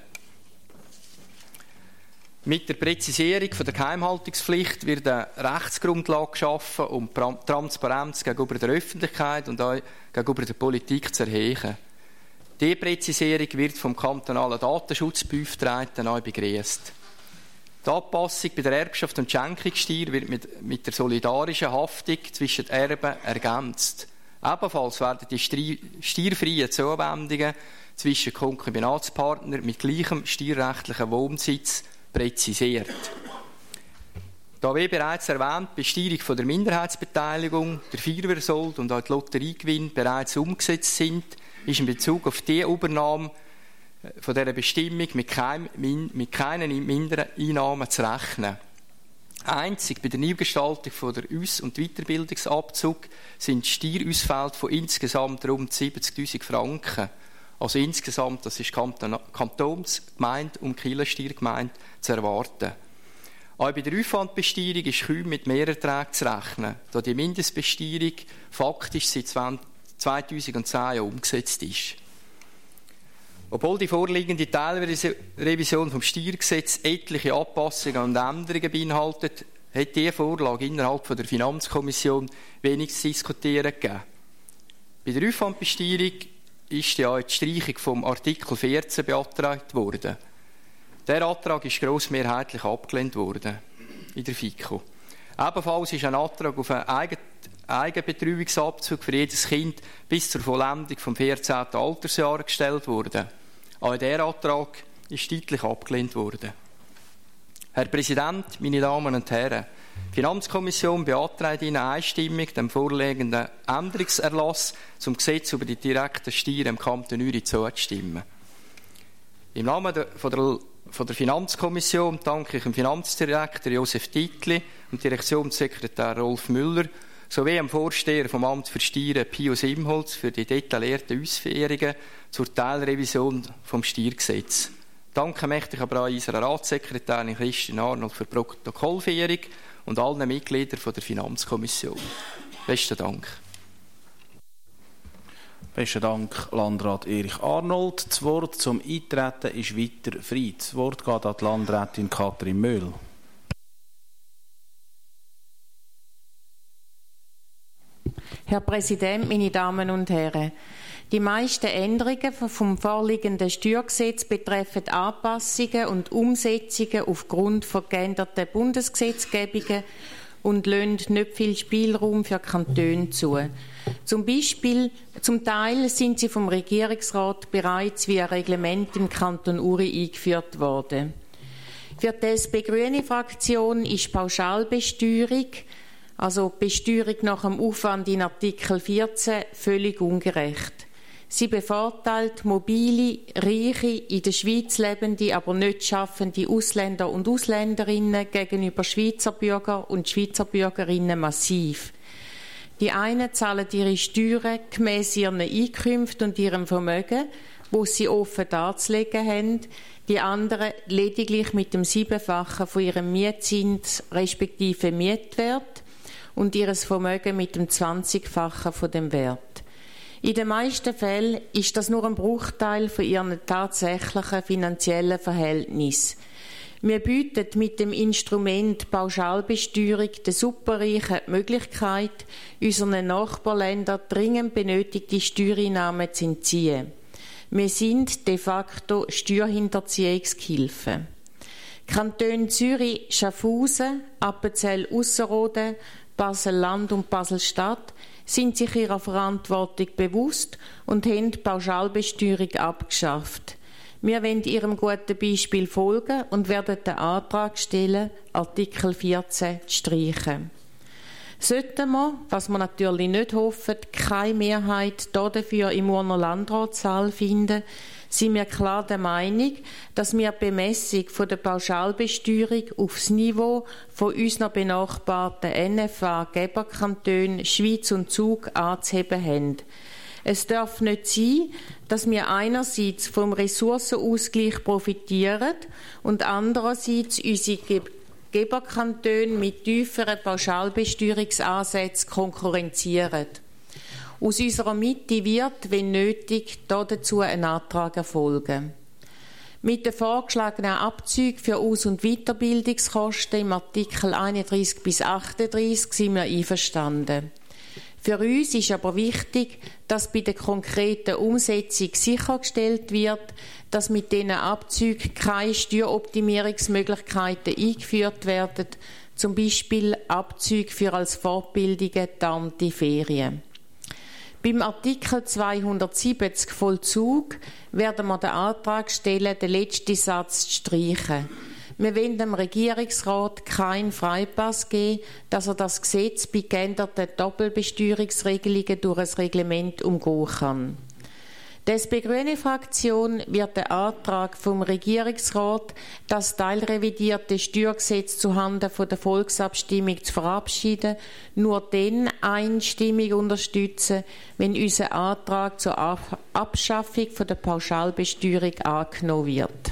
Mit der Präzisierung der Geheimhaltungspflicht wird eine Rechtsgrundlage geschaffen, um Transparenz gegenüber der Öffentlichkeit und auch gegenüber der Politik zu erhöhen. Diese Präzisierung wird vom kantonalen Datenschutzbeauftragten neu begrüßt. Die Anpassung bei der Erbschaft und Schenkungssteuer wird mit, mit der solidarischen Haftung zwischen den Erben ergänzt. Ebenfalls werden die steuerfreien Zuwendungen zwischen Konkubinatspartnern mit gleichem steuerrechtlichen Wohnsitz präzisiert. Da wie bereits erwähnt, die Besteuerung von der Minderheitsbeteiligung, der Feuerwehrsold und auch die Lotteriegewinn bereits umgesetzt sind, ist in Bezug auf die Übernahme von dieser Bestimmung mit, kein, mit keinen Mindereinnahmen zu rechnen. Einzig bei der Neugestaltung von der Aus- und Weiterbildungsabzug sind Steuerausfälle von insgesamt rund siebzigtausend Franken. Also insgesamt, das ist Kantonsgemeinde und Kirchensteuergemeinde zu erwarten. Auch bei der Aufwandbesteuerung ist kaum mit Mehrerträgen zu rechnen, da die Mindestbesteuerung faktisch seit zweitausendzehn umgesetzt ist. Obwohl die vorliegende Teilrevision vom Steuergesetz etliche Anpassungen und Änderungen beinhaltet, hat diese Vorlage innerhalb der Finanzkommission wenig zu diskutieren gegeben. Bei der Aufwandbesteuerung ist ja auch die Streichung vom Artikel vierzehn beantragt worden. Der Antrag ist grossmehrheitlich abgelehnt worden in der FiKo. Ebenfalls ist ein Antrag auf einen Eigen Eigenbetreuungsabzug für jedes Kind bis zur Vollendung vom vierzehnten Altersjahr gestellt worden. Auch dieser Antrag ist deutlich abgelehnt worden. Herr Präsident, meine Damen und Herren, die Finanzkommission beantragt Ihnen einstimmig, dem vorliegenden Änderungserlass zum Gesetz über die direkten Steuern im Kanton Uri zuzustimmen. Im Namen der, von der, von der Finanzkommission danke ich dem Finanzdirektor Josef Dietli und Direktionssekretär Rolf Müller sowie dem Vorsteher vom Amt für Steuern Pius Imholz für die detaillierten Ausführungen zur Teilrevision vom Steuergesetz. Danke möchte ich aber auch unserer Ratssekretärin Christine Arnold für die Protokollführung und allen Mitgliedern der Finanzkommission. Besten Dank. Besten Dank, Landrat Erich Arnold. Das Wort zum Eintreten ist weiter frei. Das Wort geht an die Landrätin Kathrin Möhl. Herr Präsident, meine Damen und Herren! Die meisten Änderungen vom vorliegenden Steuergesetz betreffen Anpassungen und Umsetzungen aufgrund von geänderten Bundesgesetzgebungen und lassen nicht viel Spielraum für Kantone zu. Zum Beispiel, zum Teil sind sie vom Regierungsrat bereits via Reglement im Kanton Uri eingeführt worden. Für die S P-Grüne-Fraktion ist Pauschalbesteuerung, also Besteuerung nach dem Aufwand in Artikel vierzehn, völlig ungerecht. Sie bevorteilt mobile, reiche, in der Schweiz lebende, aber nicht schaffende Ausländer und Ausländerinnen gegenüber Schweizer Bürger und Schweizer Bürgerinnen massiv. Die einen zahlen ihre Steuern gemäss ihren Einkünften und ihrem Vermögen, wo sie offen darzulegen haben, die anderen lediglich mit dem Siebenfachen von ihrem Mietzins respektive Mietwert und ihres Vermögen mit dem Zwanzigfachen von dem Wert. In den meisten Fällen ist das nur ein Bruchteil von ihren tatsächlichen finanziellen Verhältnissen. Wir bieten mit dem Instrument Pauschalbesteuerung den Superreichen die Möglichkeit, unseren Nachbarländern dringend benötigte Steuereinnahmen zu entziehen. Wir sind de facto Steuerhinterziehungshilfen. Kantone Zürich, Schaffhausen, Appenzell-Ausserrhoden, Basel-Land und Basel-Stadt sind sich ihrer Verantwortung bewusst und haben die Pauschalbesteuerung abgeschafft. Wir wollen ihrem guten Beispiel folgen und werden den Antrag stellen, Artikel vierzehn zu streichen. Sollten wir, was wir natürlich nicht hoffen, keine Mehrheit dafür im Urner Landratssaal finden, sind wir klar der Meinung, dass wir die Bemessung der Pauschalbesteuerung auf das Niveau von unseren benachbarten N F A-Geberkantonen Schweiz und Zug anzuheben haben. Es darf nicht sein, dass wir einerseits vom Ressourcenausgleich profitieren und andererseits unsere Geberkantone mit tieferen Pauschalbesteuerungsansätzen konkurrenzieren. Aus unserer Mitte wird, wenn nötig, dazu ein Antrag erfolgen. Mit den vorgeschlagenen Abzügen für Aus- und Weiterbildungskosten im Artikel einunddreissig bis achtunddreissig sind wir einverstanden. Für uns ist aber wichtig, dass bei der konkreten Umsetzung sichergestellt wird, dass mit diesen Abzügen keine Steueroptimierungsmöglichkeiten eingeführt werden, zum Beispiel Abzüge für als Fortbildungen getarnte Ferien. Beim Artikel zweihundertsiebzig Vollzug werden wir den Antrag stellen, den letzten Satz zu streichen. Wir wollen dem Regierungsrat keinen Freipass geben, dass er das Gesetz bei geänderten Doppelbesteuerungsregelungen durch ein Reglement umgehen kann. Die S P-Grüne-Fraktion wird den Antrag vom Regierungsrat, das teilrevidierte Steuergesetz zuhanden von der Volksabstimmung zu verabschieden, nur dann einstimmig unterstützen, wenn unser Antrag zur Abschaffung von der Pauschalbesteuerung angenommen wird.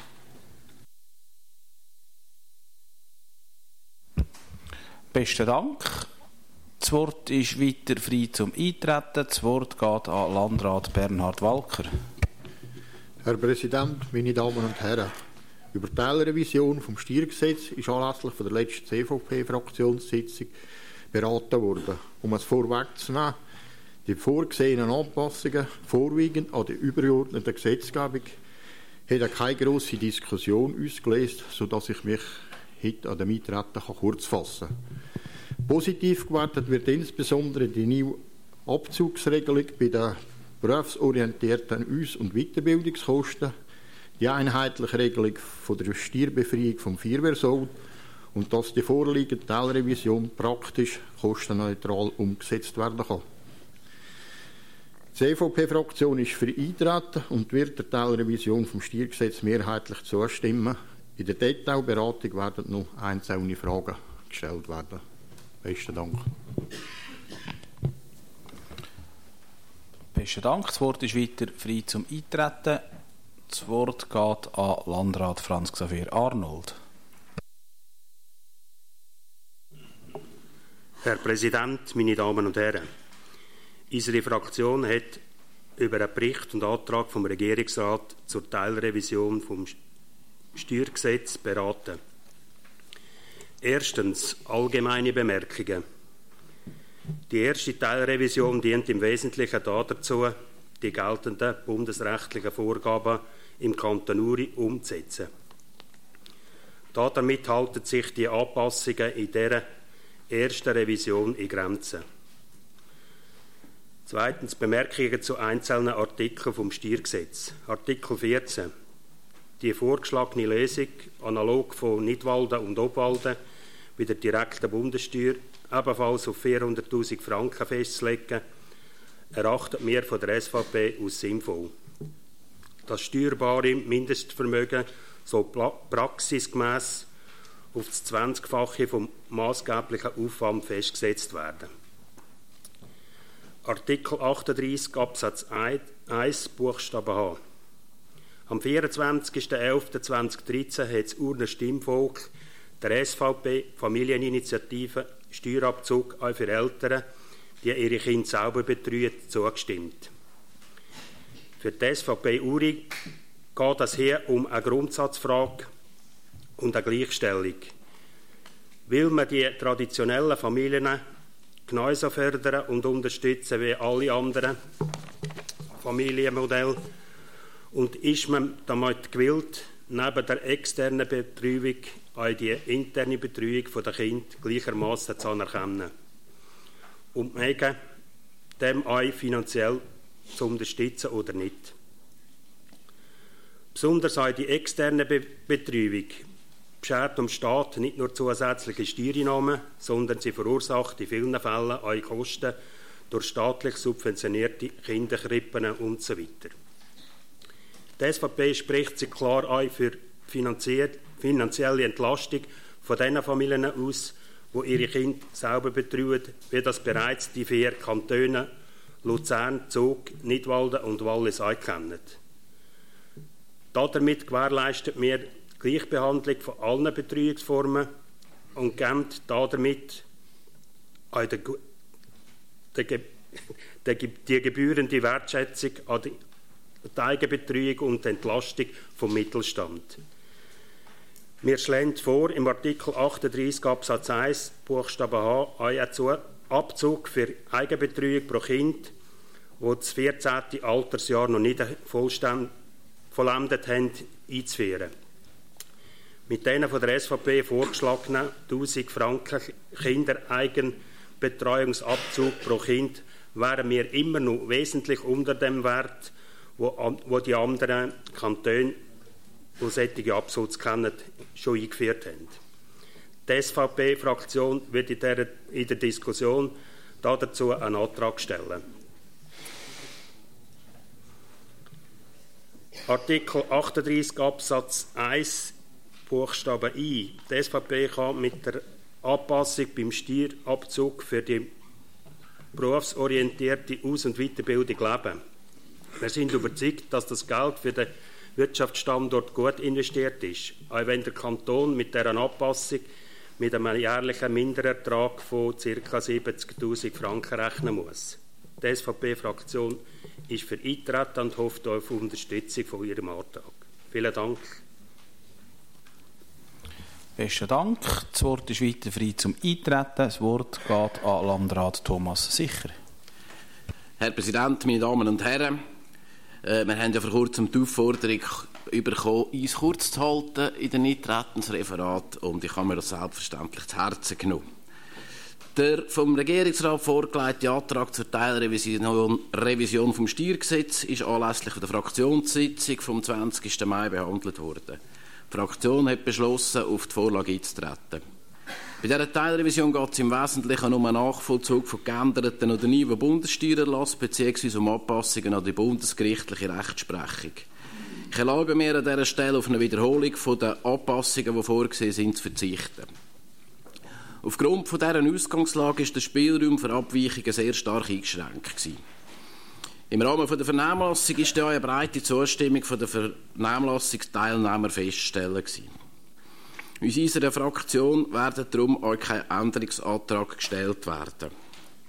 Besten Dank. Das Wort ist weiter frei zum Eintreten. Das Wort geht an Landrat Bernhard Walker. Herr Präsident, meine Damen und Herren! Über die Teilrevision vom Steuergesetz ist anlässlich der letzten C V P-Fraktionssitzung beraten worden. Um es vorwegzunehmen, die vorgesehenen Anpassungen vorwiegend an der übergeordneten Gesetzgebung haben keine grosse Diskussion ausgelöst, sodass ich mich heute an dem Eintreten kurz fassen kann. Positiv gewertet wird insbesondere die neue Abzugsregelung bei den berufsorientierten Aus- und Weiterbildungskosten, die einheitliche Regelung von der Steuerbefreiung vom Vierwehrsold und dass die vorliegende Teilrevision praktisch kostenneutral umgesetzt werden kann. Die C V P-Fraktion ist für Eintreten und wird der Teilrevision vom Steuergesetz mehrheitlich zustimmen. In der Detailberatung werden noch einzelne Fragen gestellt werden. Besten Dank. Besten Dank. Das Wort ist weiter frei zum Eintreten. Das Wort geht an Landrat Franz Xaver Arnold. Herr Präsident, meine Damen und Herren! Unsere Fraktion hat über einen Bericht und Antrag vom Regierungsrat zur Teilrevision vom Steuergesetz beraten. Erstens allgemeine Bemerkungen. Die erste Teilrevision dient im Wesentlichen dazu, die geltenden bundesrechtlichen Vorgaben im Kanton Uri umzusetzen. Damit halten sich die Anpassungen in dieser ersten Revision in Grenzen. Zweitens Bemerkungen zu einzelnen Artikeln vom Steuergesetz. Artikel vierzehn. Die vorgeschlagene Lösung, analog von Nidwalden und Obwalden, bei der direkten Bundessteuer ebenfalls auf vierhunderttausend Franken festzulegen, erachten wir von der S V P als sinnvoll. Das steuerbare Mindestvermögen soll praxisgemäss auf das zwanzigfache vom maßgeblichen Aufwand festgesetzt werden. Artikel achtunddreissig Absatz eins Buchstabe H. Am vierundzwanzigsten elften zweitausenddreizehn hat das Urner Stimmvolk der S V P Familieninitiative Steuerabzug auch für Eltern, die ihre Kinder selber betreuen, zugestimmt. Für die S V P Uri geht es hier um eine Grundsatzfrage und eine Gleichstellung. Will man die traditionellen Familien genauso fördern und unterstützen wie alle anderen Familienmodelle? Und ist man damit gewillt, neben der externen Betreuung auch die interne Betreuung der Kinder gleichermaßen zu anerkennen und wegen dem auch finanziell zu unterstützen oder nicht? Besonders auch die externe Be Betreuung beschert dem Staat nicht nur zusätzliche Steuereinnahmen, sondern sie verursacht in vielen Fällen auch Kosten durch staatlich subventionierte Kinderkrippen usw. Die S V P spricht sich klar auch für finanzielle Entlastung von den Familien aus, die ihre Kinder selber betreuen, wie das bereits die vier Kantone Luzern, Zug, Nidwalden und Wallis auch kennen. Damit gewährleisten wir die Gleichbehandlung von allen Betreuungsformen und geben damit auch die, die, die, die gebührende Wertschätzung an die, die Eigenbetreuung und die Entlastung vom Mittelstand. Wir schlagen vor, im Artikel achtunddreissig Absatz eins Buchstabe H einen Abzug für Eigenbetreuung pro Kind, die das vierzehnte Altersjahr noch nicht vollständig vollendet haben, einzuführen. Mit den von der S V P vorgeschlagenen tausend Franken Kindereigenbetreuungsabzug pro Kind wären wir immer noch wesentlich unter dem Wert, wo, wo die anderen Kantone, die solche Abzüge kennen, schon eingeführt haben. Die S V P-Fraktion wird in der, in der Diskussion dazu einen Antrag stellen. Artikel achtunddreissig Absatz eins Buchstabe I. Die S V P kann mit der Anpassung beim Steuerabzug für die berufsorientierte Aus- und Weiterbildung leben. Wir sind überzeugt, dass das Geld für den Wirtschaftsstandort gut investiert ist, auch wenn der Kanton mit dieser Anpassung mit einem jährlichen Minderertrag von ca. siebzigtausend Franken rechnen muss. Die S V P-Fraktion ist für Eintreten und hofft auf Unterstützung von ihrem Antrag. Vielen Dank. Besten Dank. Das Wort ist weiter frei zum Eintreten. Das Wort geht an Landrat Thomas Sicher. Herr Präsident, meine Damen und Herren, äh, wir haben ja vor kurzem die Aufforderung bekommen, uns kurz zu halten in den Eintretensreferat, und ich habe mir das selbstverständlich zu Herzen genommen. Der vom Regierungsrat vorgelegte Antrag zur Teilrevision Revision vom Steuergesetz ist anlässlich der Fraktionssitzung vom zwanzigsten Mai behandelt worden. Die Fraktion hat beschlossen, auf die Vorlage einzutreten. Bei dieser Teilrevision geht es im Wesentlichen um einen Nachvollzug von geänderten oder neuen Bundessteuererlass bzw. um Anpassungen an die bundesgerichtliche Rechtsprechung. Ich erlaube mir an dieser Stelle auf eine Wiederholung der Anpassungen, die vorgesehen sind, zu verzichten. Aufgrund von dieser Ausgangslage ist der Spielraum für Abweichungen sehr stark eingeschränkt gewesen. Im Rahmen der Vernehmlassung ist eine breite Zustimmung der Vernehmlassungsteilnehmer festzustellen gewesen. Aus unserer Fraktion werden darum auch kein Änderungsantrag gestellt werden.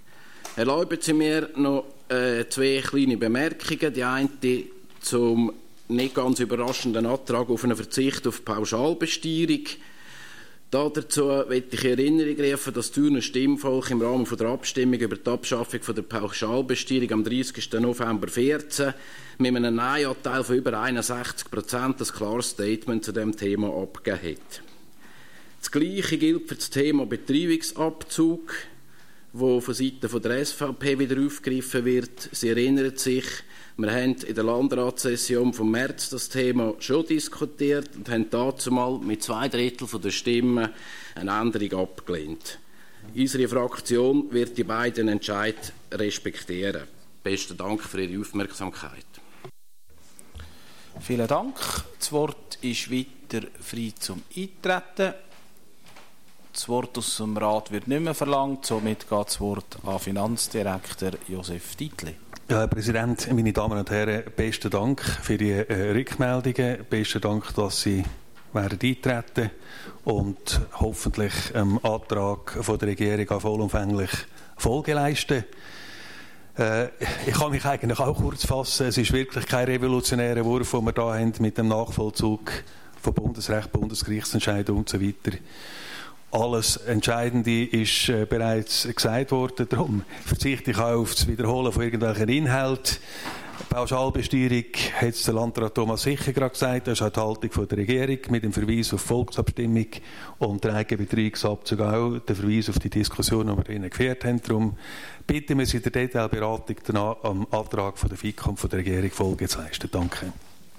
Erlauben Sie mir noch äh, zwei kleine Bemerkungen. Die eine zum nicht ganz überraschenden Antrag auf einen Verzicht auf Pauschalbesteuerung. Dazu möchte ich in Erinnerung rufen, dass das Thuner Stimmvolk im Rahmen der Abstimmung über die Abschaffung der Pauschalbesteuerung am dreißigsten November zweitausendvierzehn mit einem Nein-Anteil von über einundsechzig Prozent ein klares Statement zu diesem Thema abgegeben hat. Das Gleiche gilt für das Thema Betreibungsabzug, wo von Seiten der S V P wieder aufgegriffen wird. Sie erinnern sich, wir haben in der Landratssession vom März das Thema schon diskutiert und haben dazu mal mit zwei Drittel der Stimmen eine Änderung abgelehnt. Unsere Fraktion wird die beiden Entscheidungen respektieren. Besten Dank für Ihre Aufmerksamkeit. Vielen Dank. Das Wort ist weiter frei zum Eintreten. Das Wort aus dem Rat wird nicht mehr verlangt. Somit geht das Wort an Finanzdirektor Josef Dietli. Ja, Herr Präsident, meine Damen und Herren, besten Dank für die äh, Rückmeldungen. Besten Dank, dass Sie werden eintreten und hoffentlich dem Antrag von der Regierung auch vollumfänglich Folge leisten. Äh, ich kann mich eigentlich auch kurz fassen. Es ist wirklich kein revolutionärer Wurf, den wir hier haben mit dem Nachvollzug von Bundesrecht, Bundesgerichtsentscheidung und so weiter. Alles Entscheidende ist äh, bereits gesagt worden. Darum verzichte ich auch auf das Wiederholen von irgendwelchen Inhalten. Pauschalbesteuerung hat der Landrat Thomas Sicher gerade gesagt. Das ist auch die Haltung von der Regierung mit dem Verweis auf Volksabstimmung und der Eigenbetreuungsabzug auch der Verweis auf die Diskussion, die wir drinnen geführt haben. Darum bitten wir Sie in der Detailberatung danach am Antrag von der F I C und von der Regierung Folge zu leisten. Danke.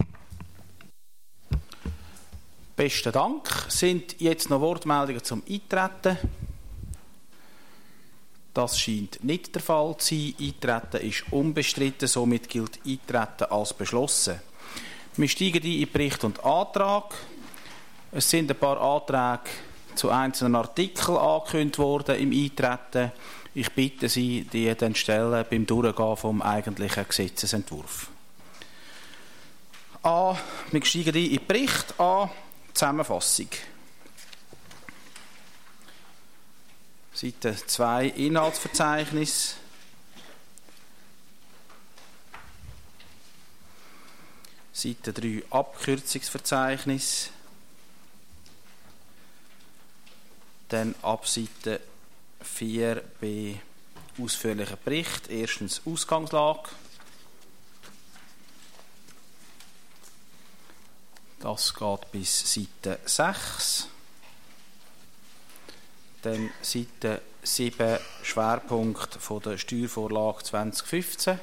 Besten Dank. Sind jetzt noch Wortmeldungen zum Eintreten? Das scheint nicht der Fall zu sein. Eintreten ist unbestritten, somit gilt Eintreten als beschlossen. Wir steigen ein in Bericht und Antrag. Es sind ein paar Anträge zu einzelnen Artikeln angekündigt worden im Eintreten. Ich bitte Sie, die dann stellen beim Durchgehen vom eigentlichen Gesetzesentwurf. A. Wir steigen ein in den Bericht an. Zusammenfassung. Seite zwei Inhaltsverzeichnis. Seite drei Abkürzungsverzeichnis. Dann ab Seite vier b ausführlicher Bericht. Erstens Ausgangslage. Das geht bis Seite sechs. Dann Seite sieben Schwerpunkt von der Steuervorlage zwanzig fünfzehn.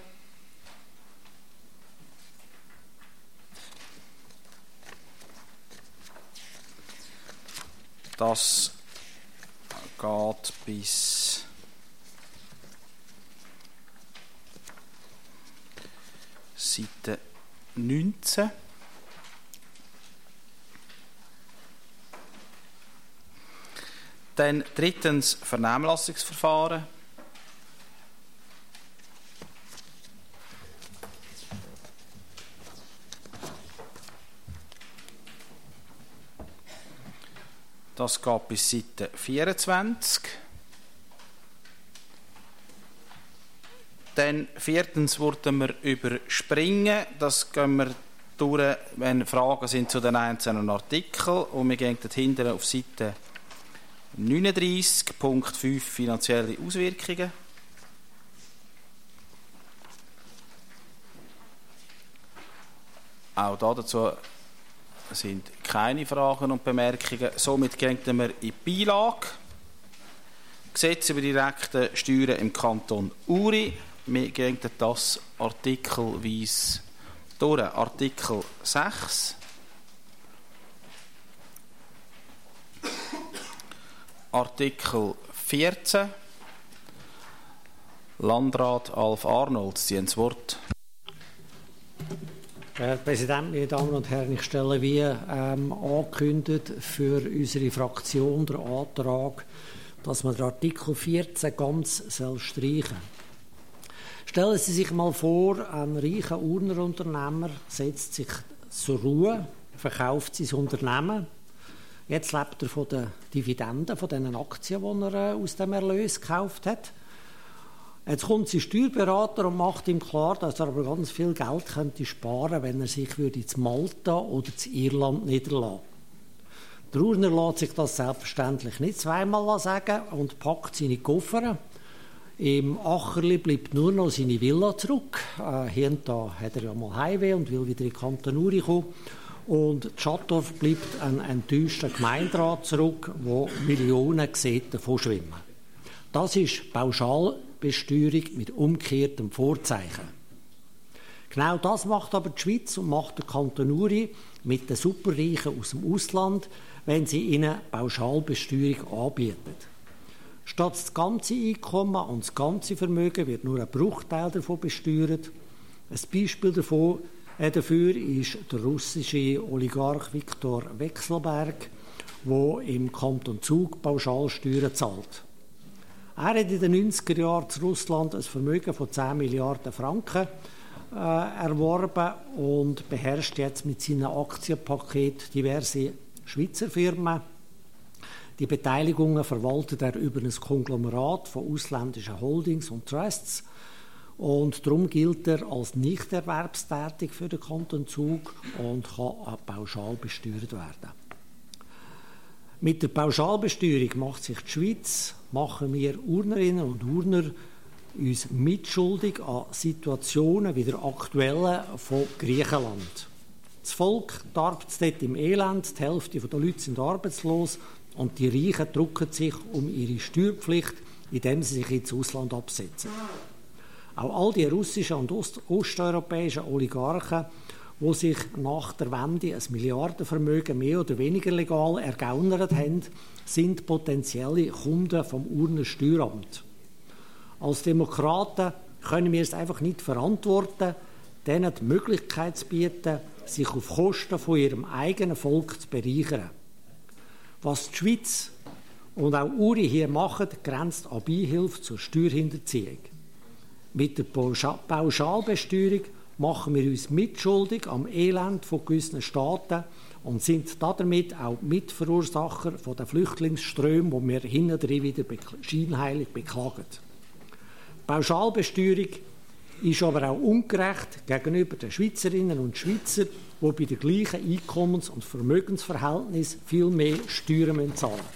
Das geht bis Seite neunzehn. Dann drittens Vernehmlassungsverfahren. Das geht bis Seite vierundzwanzig. Dann viertens würden wir überspringen. Das gehen wir durch, wenn Fragen sind zu den einzelnen Artikeln. Und wir gehen dort hinten auf Seite neununddreißig, Punkt fünf, finanzielle Auswirkungen. Auch dazu sind keine Fragen und Bemerkungen. Somit gehen wir in die Beilage. Gesetz über direkte Steuern im Kanton Uri. Wir gehen das artikelweise durch. Artikel sechs. Artikel vierzehn. Landrat Alf Arnold, Sie haben das Wort. Herr Präsident, meine Damen und Herren, ich stelle wie ähm, angekündigt für unsere Fraktion den Antrag, dass man den Artikel vierzehn ganz soll streichen. Stellen Sie sich mal vor, ein reicher Urnerunternehmer setzt sich zur Ruhe, verkauft sein Unternehmen. Jetzt lebt er von den Dividenden, von den Aktien, die er aus dem Erlös gekauft hat. Jetzt kommt sein Steuerberater und macht ihm klar, dass er aber ganz viel Geld könnte sparen, wenn er sich würde zu Malta oder zu Irland niederlassen. Der Urner lässt sich das selbstverständlich nicht zweimal sagen und packt seine Koffer. Im Acherli bleibt nur noch seine Villa zurück. Äh, hier und da hat er ja mal Heimweh und will wieder in die Kanton Uri kommen. Und Schattdorf bleibt ein enttäuschter Gemeinderat zurück, wo Millionen sieht davon schwimmen. Das ist Pauschalbesteuerung mit umgekehrtem Vorzeichen. Genau das macht aber die Schweiz und macht der Kanton Uri mit den Superreichen aus dem Ausland, wenn sie ihnen Pauschalbesteuerung anbieten. Statt das ganze Einkommen und das ganze Vermögen wird nur ein Bruchteil davon besteuert. Ein Beispiel davon, äh, dafür ist der russische Oligarch Viktor Vekselberg, der im Kanton Zug Pauschalsteuern zahlt. Er hat in den neunziger Jahren zu Russland ein Vermögen von zehn Milliarden Franken äh, erworben und beherrscht jetzt mit seinem Aktienpaket diverse Schweizer Firmen. Die Beteiligungen verwaltet er über ein Konglomerat von ausländischen Holdings und Trusts und darum gilt er als nicht erwerbstätig für den Kanton Zug und kann auch pauschal besteuert werden. Mit der Pauschalbesteuerung macht sich die Schweiz, machen wir Urnerinnen und Urner uns mitschuldig an Situationen wie der aktuellen von Griechenland. Das Volk darbt dort im Elend, die Hälfte der Leute sind arbeitslos und die Reichen drücken sich um ihre Steuerpflicht, indem sie sich ins Ausland absetzen. Auch all die russischen und ost- osteuropäischen Oligarchen, die sich nach der Wende ein Milliardenvermögen mehr oder weniger legal ergaunert haben, sind potenzielle Kunden vom Urner Steueramt. Als Demokraten können wir es einfach nicht verantworten, denen die Möglichkeit zu bieten, sich auf Kosten von ihrem eigenen Volk zu bereichern. Was die Schweiz und auch Uri hier machen, grenzt an Beihilfe zur Steuerhinterziehung. Mit der Pauschalbesteuerung machen wir uns mitschuldig am Elend von gewissen Staaten und sind damit auch Mitverursacher von den Flüchtlingsströmen, die wir hintendrein wieder scheinheilig beklagen. Pauschalbesteuerung ist aber auch ungerecht gegenüber den Schweizerinnen und Schweizern, die bei den gleichen Einkommens- und Vermögensverhältnissen viel mehr Steuern zahlen müssen.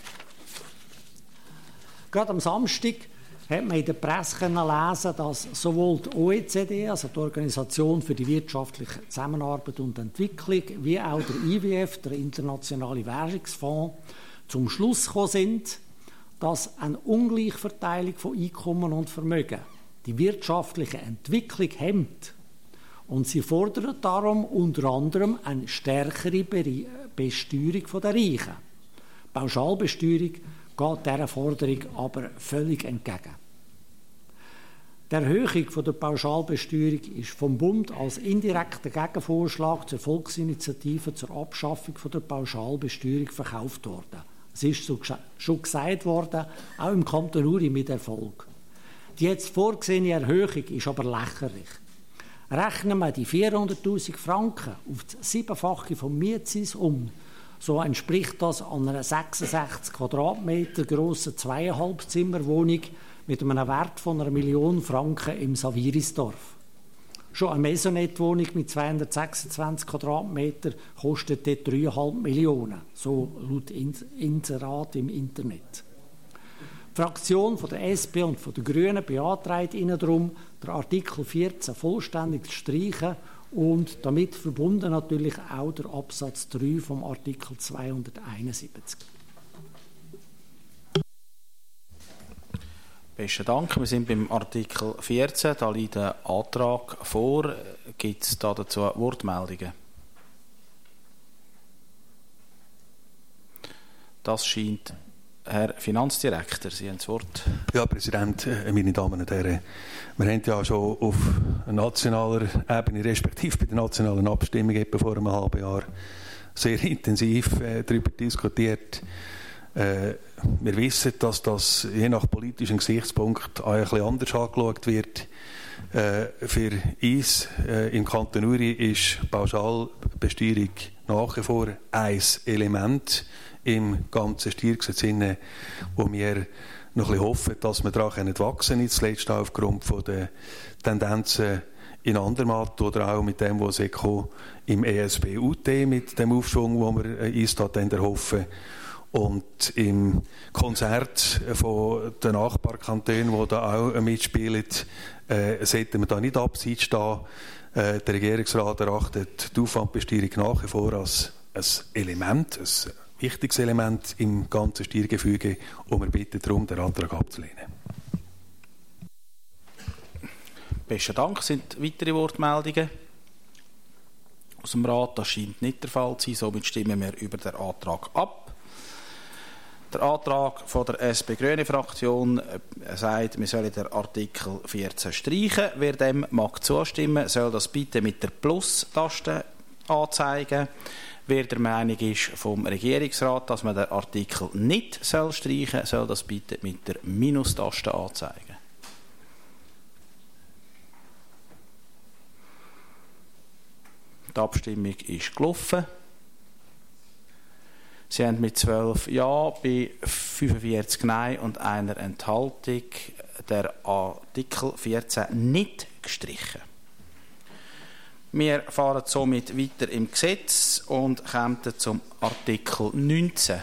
Gerade am Samstag hat man in der Presse lesen, dass sowohl die O E C D, also die Organisation für die wirtschaftliche Zusammenarbeit und Entwicklung, wie auch der I W F, der Internationale Währungsfonds, zum Schluss gekommen sind, dass eine Ungleichverteilung von Einkommen und Vermögen die wirtschaftliche Entwicklung hemmt. Und sie fordern darum unter anderem eine stärkere Besteuerung der Reichen. Pauschalbesteuerung geht dieser Forderung aber völlig entgegen. Die Erhöhung der Pauschalbesteuerung ist vom Bund als indirekter Gegenvorschlag zur Volksinitiative zur Abschaffung der Pauschalbesteuerung verkauft worden. Es ist so schon gesagt worden, auch im Kanton Uri mit Erfolg. Die jetzt vorgesehene Erhöhung ist aber lächerlich. Rechnen wir die vierhunderttausend Franken auf das Siebenfache vom Mietzins um, so entspricht das an einer sechsundsechzig Quadratmeter grossen zweieinhalb Zimmer Wohnung mit einem Wert von einer Million Franken im Savirisdorf. Schon eine Maisonette-Wohnung mit zweihundertsechsundzwanzig Quadratmeter kostet dort dreieinhalb Millionen, so laut Inserat im Internet. Die Fraktion von der S P und von der Grünen beantragt Ihnen darum, den Artikel vierzehn vollständig zu streichen und damit verbunden natürlich auch der Absatz drei vom Artikel zweihunderteinundsiebzig. Besten Dank. Wir sind beim Artikel vierzehn. Da liegt ein Antrag vor. Gibt es da dazu Wortmeldungen? Das scheint Herr Finanzdirektor, Sie haben das Wort. Ja, Präsident, meine Damen und Herren. Wir haben ja schon auf nationaler Ebene, respektive bei der nationalen Abstimmung etwa vor einem halben Jahr, sehr intensiv äh, darüber diskutiert. Äh, wir wissen, dass das je nach politischem Gesichtspunkt auch ein bisschen anders angeschaut wird. Äh, für uns äh, im Kanton Uri ist Pauschalbesteuerung nach wie vor ein Element im ganzen Steuergesetz, wo wir noch ein bisschen hoffen, dass wir daran wachsen können, nicht zuletzt auch aufgrund von der Tendenzen in Andermatt oder auch mit dem, was im E S B U T mit dem Aufschwung, den wir uns da erhoffen. Und im Konzert von den Nachbarkantonen, die da auch mitspielen, äh, sollten wir da nicht abseits stehen. Äh, der Regierungsrat erachtet die Aufwandbesteuerung nach wie vor als ein Element, ein wichtiges Element im ganzen Steuergefüge, und wir bitten darum, den Antrag abzulehnen. Besten Dank. Sind weitere Wortmeldungen aus dem Rat? Das scheint nicht der Fall zu sein. Somit stimmen wir über den Antrag ab. Der Antrag von der S P-Grüne-Fraktion sagt, wir sollen den Artikel vierzehn streichen. Wer dem mag zustimmen, soll das bitte mit der Plus-Taste anzeigen. Wer der Meinung ist vom Regierungsrat, dass man den Artikel nicht soll streichen soll, soll das bitte mit der Minustaste anzeigen. Die Abstimmung ist gelaufen. Sie haben mit zwölf Ja bei fünfundvierzig Nein und einer Enthaltung der Artikel vierzehn nicht gestrichen. Wir fahren somit weiter im Gesetz und kommen zum Artikel neunzehn.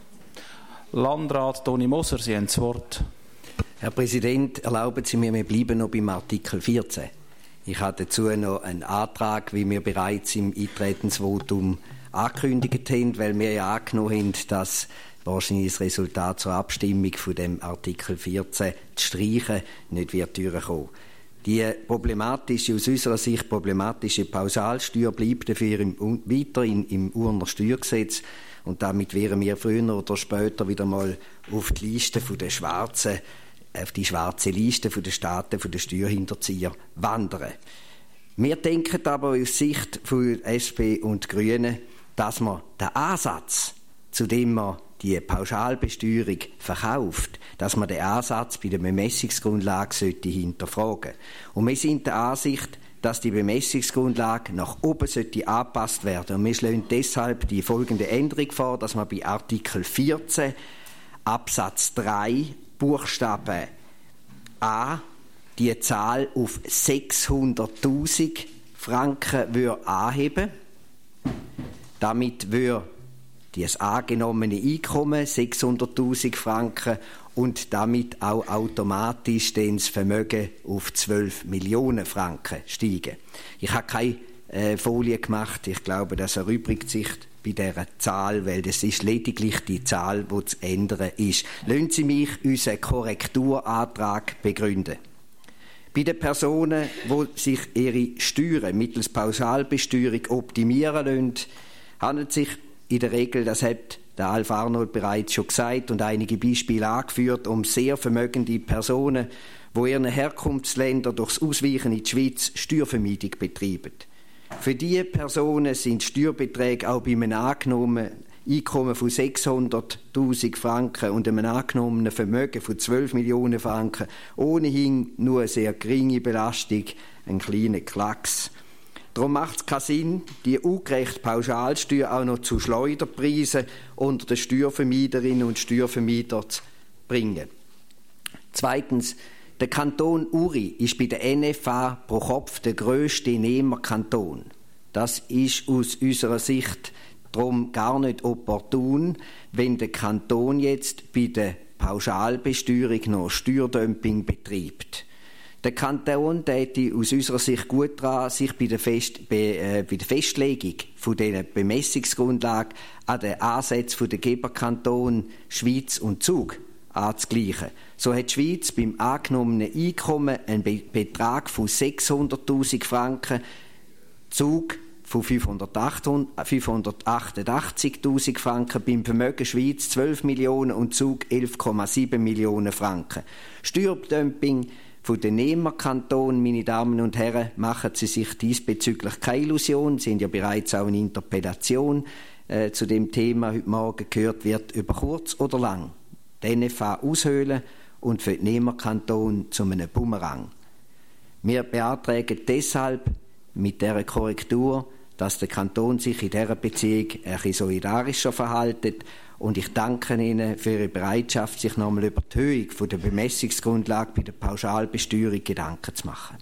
Landrat Toni Moser, Sie haben das Wort. Herr Präsident, erlauben Sie mir, wir bleiben noch beim Artikel vierzehn. Ich habe dazu noch einen Antrag, wie wir bereits im Eintretensvotum angekündigt haben, weil wir ja angenommen haben, dass wahrscheinlich das Resultat zur Abstimmung von dem Artikel vierzehn zu streichen nicht wird durchkommen. Die problematische, aus unserer Sicht problematische Pauschalsteuer bleibt dafür im, weiterhin im Urner Steuergesetz, und damit wären wir früher oder später wieder mal auf die Liste von der schwarzen auf die schwarze Liste der Staaten der Steuerhinterzieher wandern. Wir denken aber aus Sicht von S P und Grünen, dass man den Ansatz, zu dem man die Pauschalbesteuerung verkauft, dass man den Ansatz bei der Bemessungsgrundlage sollte hinterfragen. Und wir sind der Ansicht, dass die Bemessungsgrundlage nach oben sollte angepasst werden. Und wir schlagen deshalb die folgende Änderung vor, dass man bei Artikel vierzehn Absatz drei Buchstabe A die Zahl auf sechshunderttausend Franken würde anheben. Damit würde das angenommene Einkommen sechshunderttausend Franken und damit auch automatisch das Vermögen auf zwölf Millionen Franken steigen. Ich habe keine äh, Folie gemacht. Ich glaube, das erübrigt sich bei dieser Zahl, weil das ist lediglich die Zahl, die zu ändern ist. Lassen Sie mich unseren Korrekturantrag begründen. Bei den Personen, die sich ihre Steuern mittels Pauschalbesteuerung optimieren lassen, handelt es sich in der Regel, das hat der Alf Arnold bereits schon gesagt und einige Beispiele angeführt, um sehr vermögende Personen, die in ihren Herkunftsländern durchs Ausweichen in die Schweiz Steuervermeidung betreiben. Für diese Personen sind Steuerbeträge auch bei einem angenommenen Einkommen von sechshunderttausend Franken und einem angenommenen Vermögen von zwölf Millionen Franken ohnehin nur eine sehr geringe Belastung, ein kleiner Klacks. Darum macht es keinen Sinn, die ungerechte Pauschalsteuer auch noch zu Schleuderpreisen unter den Steuervermeiderinnen und Steuervermeidern zu bringen. Zweitens, der Kanton Uri ist bei der N F A pro Kopf der grösste Nehmerkanton. Das ist aus unserer Sicht darum gar nicht opportun, wenn der Kanton jetzt bei der Pauschalbesteuerung noch Steuerdumping betreibt. Der Kanton täte aus unserer Sicht gut daran, sich bei der, Fest, bei, äh, bei der Festlegung von dieser Bemessungsgrundlage an den Ansätzen der Geberkantone Schweiz und Zug anzugleichen. So hat die Schweiz beim angenommenen Einkommen einen Be- Betrag von sechshunderttausend Franken, Zug von fünfhundertachtundachtzigtausend Franken, beim Vermögen Schweiz zwölf Millionen und Zug elf Komma sieben Millionen Franken. Steuerdumping von den Nehmerkantonen, meine Damen und Herren, machen Sie sich diesbezüglich keine Illusion. Sie haben ja bereits auch eine Interpellation äh, zu dem Thema heute Morgen gehört, wird über kurz oder lang die N F A aushöhlen und für die Nehmerkantone zu einem Bumerang. Wir beantragen deshalb mit dieser Korrektur, dass der Kanton sich in dieser Beziehung ein bisschen solidarischer verhält Und ich danke Ihnen für Ihre Bereitschaft, sich nochmal über die Höhe von der Bemessungsgrundlage bei der Pauschalbesteuerung Gedanken zu machen.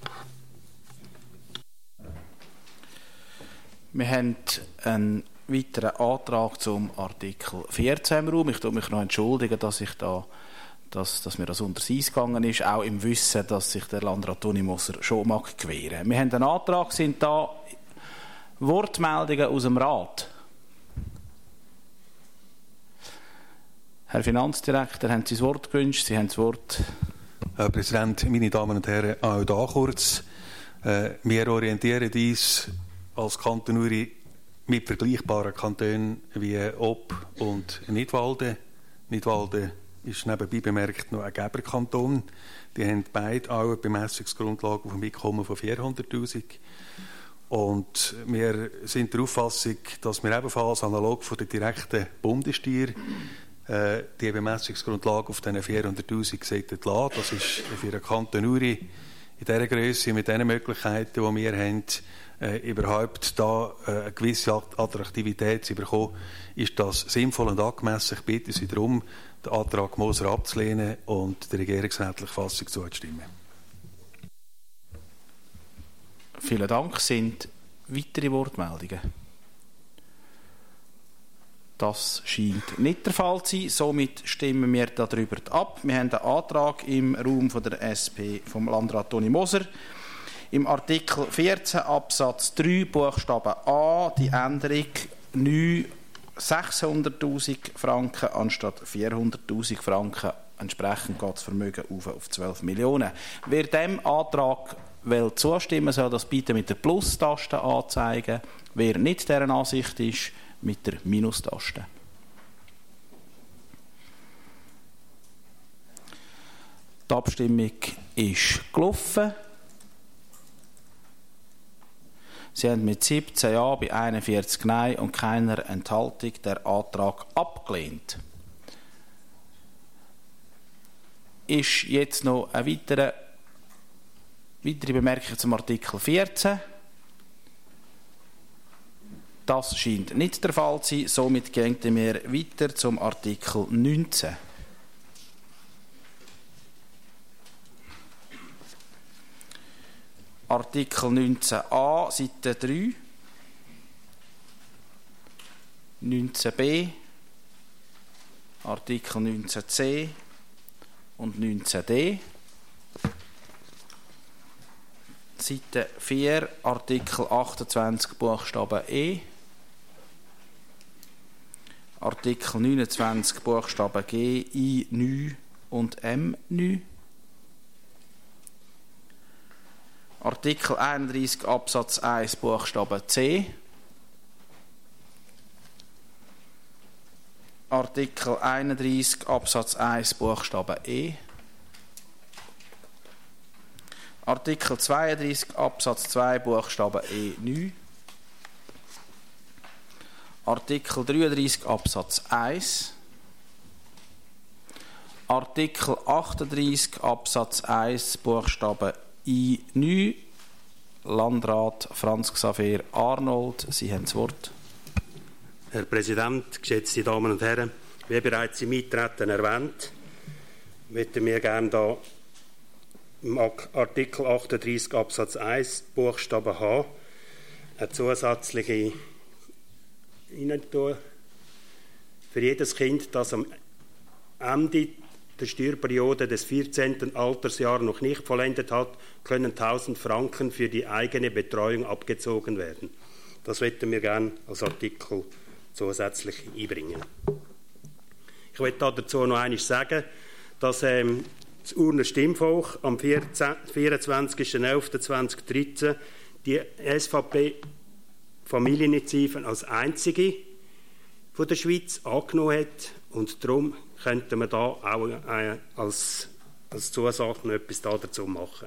Wir haben einen weiteren Antrag zum Artikel vierzehn im Raum. Ich tue mich noch entschuldigen, dass, ich da, dass, dass mir das unter das Eis gegangen ist, auch im Wissen, dass sich der Landrat Toni Moser schon mag gewähren. Wir haben einen Antrag, sind da Wortmeldungen aus dem Rat. Herr Finanzdirektor, haben Sie das Wort gewünscht? Sie haben das Wort. Herr Präsident, meine Damen und Herren, auch da kurz. Äh, wir orientieren uns als Kanton Uri mit vergleichbaren Kantonen wie Ob und Nidwalden. Nidwalden ist nebenbei bemerkt noch ein Geberkanton. Die haben beide auch eine Bemessungsgrundlage auf ein Einkommen von vierhunderttausend. Und wir sind der Auffassung, dass wir ebenfalls analog von der direkten Bundessteuer äh, die Bemessungsgrundlage auf diesen vierhunderttausend sollten lassen. Das ist für einen Kanton Uri in dieser Größe, mit den Möglichkeiten, die wir haben, äh, überhaupt da äh, eine gewisse Attraktivität zu bekommen, ist das sinnvoll und angemessen. Ich bitte Sie darum, den Antrag Moser abzulehnen und der regierungsrätlichen Fassung zuzustimmen. Vielen Dank. Sind weitere Wortmeldungen? Das scheint nicht der Fall zu sein. Somit stimmen wir darüber ab. Wir haben einen Antrag im Raum von der S P vom Landrat Toni Moser. Im Artikel vierzehn Absatz drei Buchstabe A die Änderung neu sechshunderttausend Franken anstatt vierhunderttausend Franken. Entsprechend geht das Vermögen auf, auf zwölf Millionen. Wer dem Antrag will zustimmen, soll das bitte mit der Plus-Taste anzeigen. Wer nicht deren Ansicht ist, mit der Minustaste. Die Abstimmung ist gelaufen. Sie haben mit siebzehn Ja bei einundvierzig Nein und keiner Enthaltung den Antrag abgelehnt. Ist jetzt noch eine weitere, weitere Bemerkung zum Artikel vierzehn? Das scheint nicht der Fall zu sein. Somit gehen wir weiter zum Artikel neunzehn. Artikel neunzehn a, Seite drei. neunzehn b. Artikel neunzehn c und neunzehn d. Seite vier, Artikel achtundzwanzig, Buchstabe E. Artikel neunundzwanzig, Buchstabe G, I, N und M, N. Artikel einunddreißig, Absatz eins, Buchstabe C. Artikel einunddreißig, Absatz eins, Buchstabe E. Artikel zweiunddreißig, Absatz zwei, Buchstabe E, N. Artikel dreiunddreißig, Absatz eins. Artikel achtunddreißig, Absatz eins, Buchstabe I, N. Landrat Franz Xaver Arnold, Sie haben das Wort. Herr Präsident, geschätzte Damen und Herren, wie bereits im Eintreten erwähnt, möchten wir gerne da im Artikel achtunddreißig Absatz eins Buchstabe H eine zusätzliche hineintun. Für jedes Kind, das am Ende der Steuerperiode des vierzehnten Altersjahres noch nicht vollendet hat, können tausend Franken für die eigene Betreuung abgezogen werden. Das möchten wir gerne als Artikel zusätzlich einbringen. Ich möchte dazu noch einmal sagen, dass ähm, das Urner Stimmvolk am vierundzwanzigsten elften zweitausenddreizehn die S V P Familieninitiative als einzige von der Schweiz angenommen hat und darum könnten wir da auch äh, als, als Zusage noch etwas da dazu machen.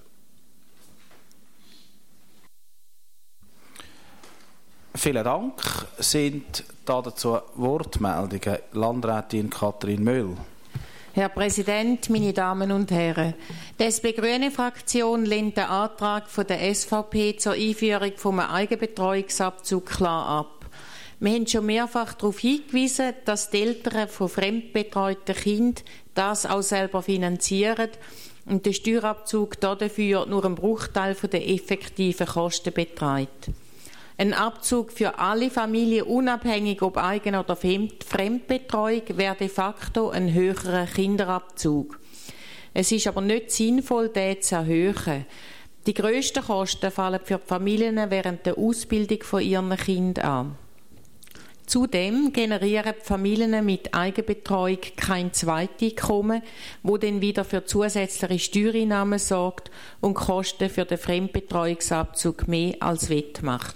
Vielen Dank. Sind da dazu Wortmeldungen? Landrätin Kathrin Möll. Herr Präsident, meine Damen und Herren! Die S P-Grüne-Fraktion lehnt den Antrag von der S V P zur Einführung vom Eigenbetreuungsabzug klar ab. Wir haben schon mehrfach darauf hingewiesen, dass die Eltern von fremdbetreuten Kindern das auch selber finanzieren und der Steuerabzug dafür nur einen Bruchteil der effektiven Kosten beträgt. Ein Abzug für alle Familien, unabhängig ob Eigen- oder Fremdbetreuung, wäre de facto ein höherer Kinderabzug. Es ist aber nicht sinnvoll, den zu erhöhen. Die grössten Kosten fallen für die Familien während der Ausbildung von ihren Kindern an. Zudem generieren die Familien mit Eigenbetreuung kein Zweiteinkommen, wo dann wieder für zusätzliche Steuereinnahmen sorgt und die Kosten für den Fremdbetreuungsabzug mehr als wettmacht.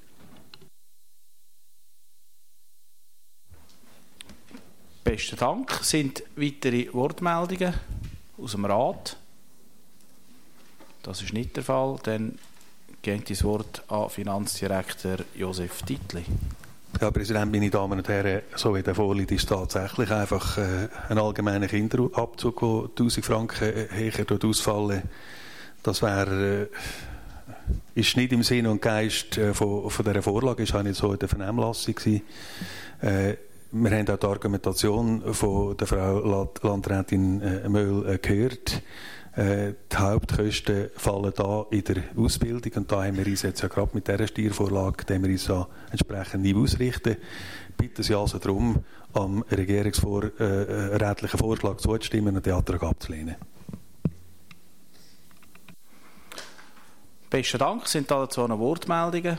Besten Dank. Sind weitere Wortmeldungen aus dem Rat? Das ist nicht der Fall. Dann geht das Wort an Finanzdirektor Josef Titli. Herr Präsident, meine Damen und Herren, so wie der vorliegt, ist tatsächlich einfach äh, ein allgemeiner Kinderabzug, der tausend Franken höher ausfallen. Das wäre, äh, ist nicht im Sinn und Geist äh, von, von dieser Vorlage, ist auch nicht so in der Vernehmlassung gewesen. Äh, wir haben auch die Argumentation von der Frau Landrätin äh, Möhl äh, gehört. Äh, die Hauptkosten fallen da in der Ausbildung und da haben wir uns jetzt ja gerade mit dieser Steuervorlage, die wir uns ja entsprechend nicht ausrichten. Bitte Sie also darum, am regierungsrätlichen Vorschlag zuzustimmen und den Antrag abzulehnen. Besten Dank. Sind dazu noch Wortmeldungen?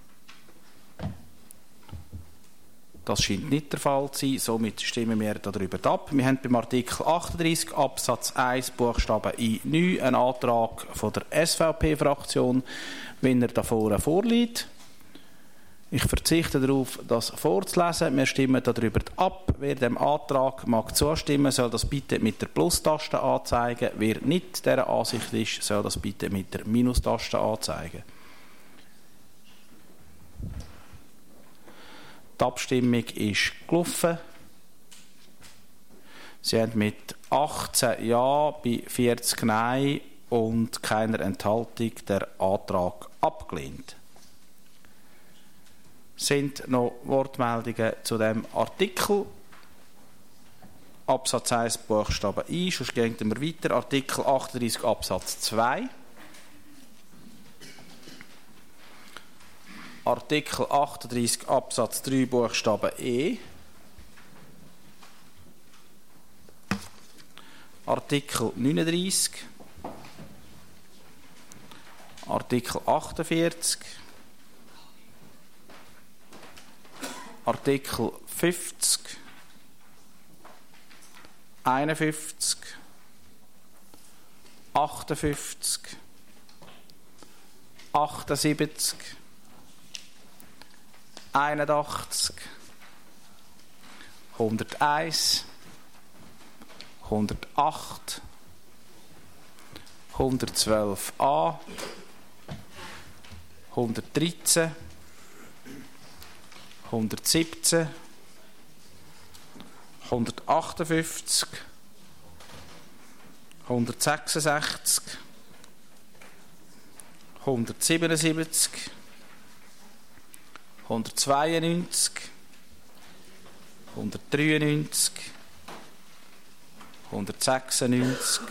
Das scheint nicht der Fall zu sein. Somit stimmen wir darüber ab. Wir haben beim Artikel achtunddreissig Absatz eins Buchstabe I neun einen Antrag von der S V P-Fraktion, wenn er da vorne vorliegt. Ich verzichte darauf, das vorzulesen. Wir stimmen darüber ab. Wer dem Antrag mag zustimmen, soll das bitte mit der Plus-Taste anzeigen. Wer nicht dieser Ansicht ist, soll das bitte mit der Minustaste anzeigen. Die Abstimmung ist gelaufen. Sie haben mit achtzehn Ja bei vierzig Nein und keiner Enthaltung den Antrag abgelehnt. Sind noch Wortmeldungen zu dem Artikel? Absatz eins Buchstabe I, sonst gehen wir weiter. Artikel achtunddreissig Absatz zwei. Artikel achtunddreissig Absatz drei Buchstabe E. Artikel neununddreissig. Artikel achtundvierzig. Artikel fünfzig. einundfünfzig. achtundfünfzig. achtundsiebzig. einundachtzig, hunderteins, hundertacht, hundertzwölf a, hundertdreizehn, hundertsiebzehn, hundertachtundfünfzig, hundertsechsundsechzig, hundertsiebenundsiebzig, hundertzweiundneunzig, hundertdreiundneunzig, hundertsechsundneunzig,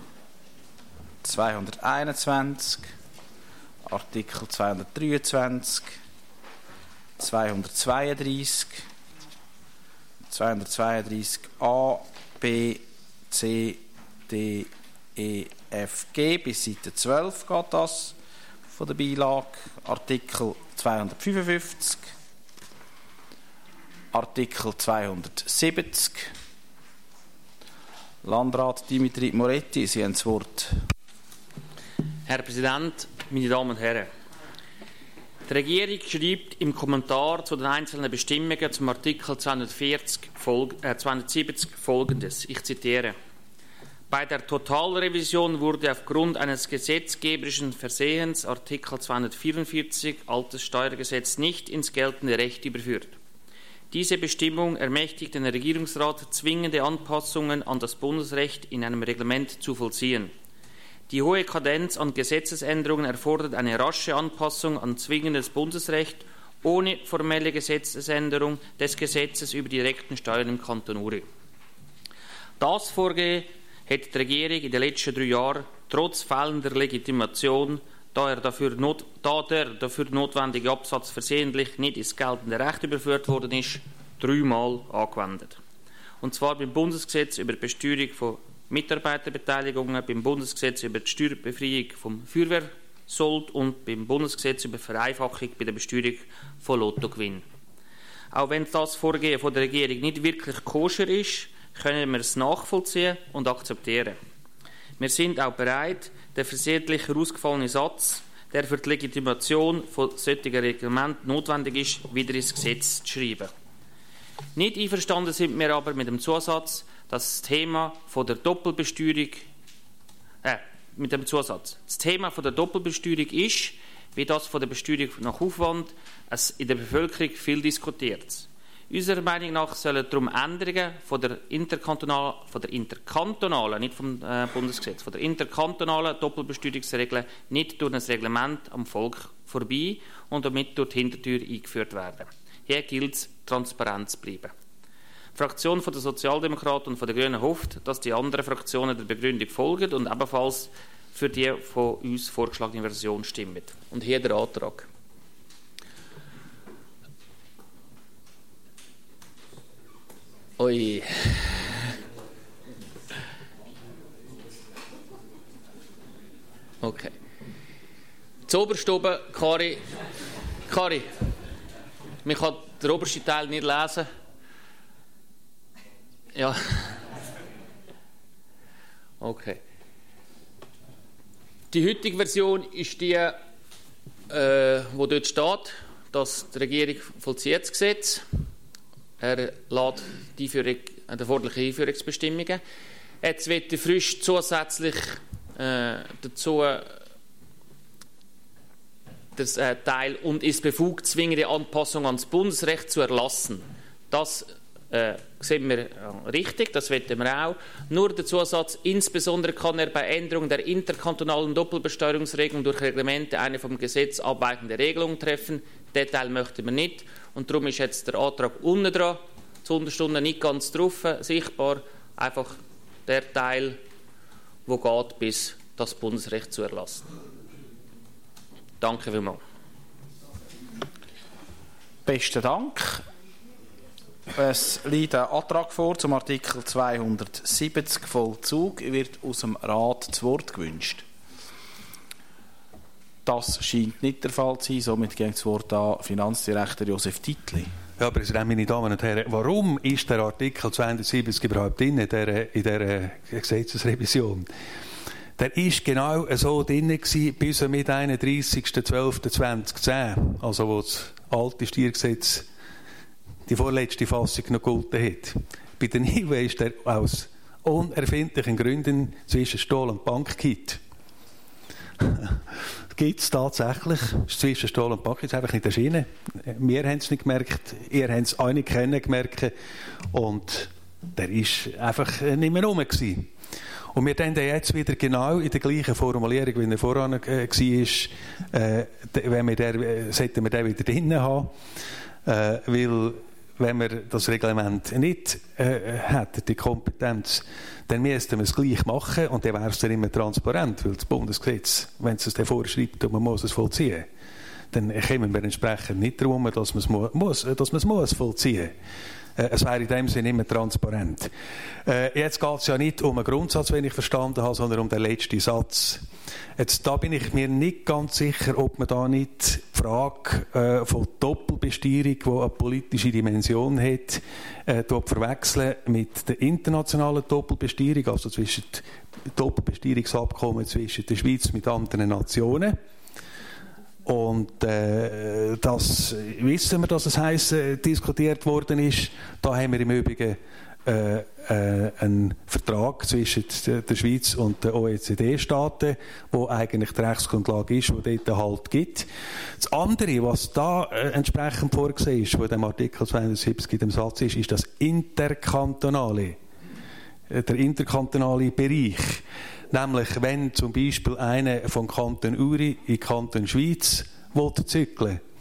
zweihunderteinundzwanzig, Artikel zweihundertdreiundzwanzig, zweihundertzweiunddreissig, zweihundertzweiunddreissig a, b, c, d, e, f, g, bis Seite zwölf geht das von der Beilage. Artikel zweihundertfünfundfünfzig, Artikel zweihundertsiebzig. Landrat Dimitri Moretti, Sie haben das Wort. Herr Präsident, meine Damen und Herren! Die Regierung schreibt im Kommentar zu den einzelnen Bestimmungen zum Artikel zweihundertvierzig, äh, zweihundertsiebzig Folgendes. Ich zitiere. Bei der Totalrevision wurde aufgrund eines gesetzgeberischen Versehens Artikel zweihundertvierundvierzig Altes Steuergesetz nicht ins geltende Recht überführt. Diese Bestimmung ermächtigt den Regierungsrat, zwingende Anpassungen an das Bundesrecht in einem Reglement zu vollziehen. Die hohe Kadenz an Gesetzesänderungen erfordert eine rasche Anpassung an zwingendes Bundesrecht ohne formelle Gesetzesänderung des Gesetzes über die direkten Steuern im Kanton Uri. Das Vorgehen hat die Regierung in den letzten drei Jahren trotz fehlender Legitimation, da, er dafür not, da der dafür notwendige Absatz versehentlich nicht ins geltende Recht überführt worden ist, dreimal angewendet. Und zwar beim Bundesgesetz über die Besteuerung von Mitarbeiterbeteiligungen, beim Bundesgesetz über die Steuerbefreiung vom Feuerwehrsold und beim Bundesgesetz über Vereinfachung bei der Besteuerung von Lottogewinn. Auch wenn das Vorgehen von der Regierung nicht wirklich koscher ist, können wir es nachvollziehen und akzeptieren. Wir sind auch bereit, den versehentlich herausgefallenen Satz, der für die Legitimation von solchen Reglementen notwendig ist, wieder ins Gesetz zu schreiben. Nicht einverstanden sind wir aber mit dem Zusatz, dass das Thema von der Doppelbesteuerung, äh, mit dem Zusatz, das Thema von der Doppelbesteuerung ist, wie das von der Besteuerung nach Aufwand, es in der Bevölkerung viel diskutiert. Unserer Meinung nach sollen darum Änderungen von der interkantonalen, von der interkantonalen, nicht vom äh, Bundesgesetz, von der interkantonalen Doppelbesteuerungsregeln nicht durch ein Reglement am Volk vorbei und damit durch die Hintertür eingeführt werden. Hier gilt es, transparent zu bleiben. Die Fraktion der Sozialdemokraten und von der Grünen hofft, dass die anderen Fraktionen der Begründung folgen und ebenfalls für die von uns vorgeschlagene Version stimmen. Und hier der Antrag. Ui. Okay. Das oberste oben, Kari. Kari. Man kann den obersten Teil nicht lesen. Ja. Okay. Die heutige Version ist die, äh, wo dort steht, dass die Regierung vollzieht das Gesetz. Er lässt die, Einführung, die erforderlichen Einführungsbestimmungen. Jetzt wird der Frisch zusätzlich äh, dazu das äh, Teil und ist befugt, zwingende Anpassung ans Bundesrecht zu erlassen. Das äh, sehen wir äh, richtig, das wollen wir auch. Nur der Zusatz, insbesondere kann er bei Änderung der interkantonalen Doppelbesteuerungsregelung durch Reglemente eine vom Gesetz abweichende Regelung treffen. Den Teil möchten wir nicht. Und darum ist jetzt der Antrag unten dran, zu Unterstunden nicht ganz drauf, sichtbar. Einfach der Teil, der geht, bis das Bundesrecht zu erlassen. Danke vielmals. Besten Dank. Es liegt ein Antrag vor zum Artikel zweihundertsiebzig Vollzug. Wird aus dem Rat das Wort gewünscht? Das scheint nicht der Fall zu sein. Somit geht das Wort an Finanzdirektor Josef Titli. Ja, Präsident, meine Damen und Herren, warum ist der Artikel zweihundertsiebzig überhaupt drin in dieser, in dieser Gesetzesrevision? Der ist genau so drin gewesen, bis er mit einunddreißigster zwölfter zweitausendzehn, also wo das alte Steuergesetz die vorletzte Fassung noch gegolten hat. Bei der N I W ist er aus unerfindlichen Gründen zwischen Stahl und Bank gekippt. Gibt es tatsächlich, zwischen Stahl und Bank ist einfach nicht erschienen. Wir haben es nicht gemerkt, ihr habt es auch nicht kennengemerkt und der ist einfach nicht mehr rum gewesen. Und wir denken jetzt wieder genau in der gleichen Formulierung, wie er voran äh, war, äh, wenn wir der, äh, sollten wir den wieder drin haben, äh, weil wenn wir das Reglement nicht äh, hätten, die Kompetenz, dann müssten wir es gleich machen und dann wäre es dann immer transparent, weil das Bundesgesetz, wenn es es dann vorschreibt und man muss es vollziehen, dann kommen wir entsprechend nicht darum, dass man es muss, dass man es muss vollziehen. Äh, es wäre in dem Sinne immer transparent. Äh, jetzt geht es ja nicht um einen Grundsatz, wenn ich verstanden habe, sondern um den letzten Satz. Jetzt, da bin ich mir nicht ganz sicher, ob man da nicht die Frage äh, von Doppelbesteuerung, die eine politische Dimension hat, äh, verwechseln mit der internationalen Doppelbesteuerung, also zwischen Doppelbesteuerungsabkommen zwischen der Schweiz mit anderen Nationen. Und äh, das wissen wir, dass es heiß äh, diskutiert worden ist. Da haben wir im Übrigen äh, äh, einen Vertrag zwischen der Schweiz und den O E C D-Staaten, wo eigentlich die Rechtsgrundlage ist, wo dort einen Halt gibt. Das andere, was da äh, entsprechend vorgesehen ist, wo in dem Artikel zweihundertsiebzig in dem Satz ist, ist das interkantonale, äh, der interkantonale Bereich. Nämlich, wenn zum Beispiel einer vom Kanton Uri in den Kanton Schweiz zügeln will,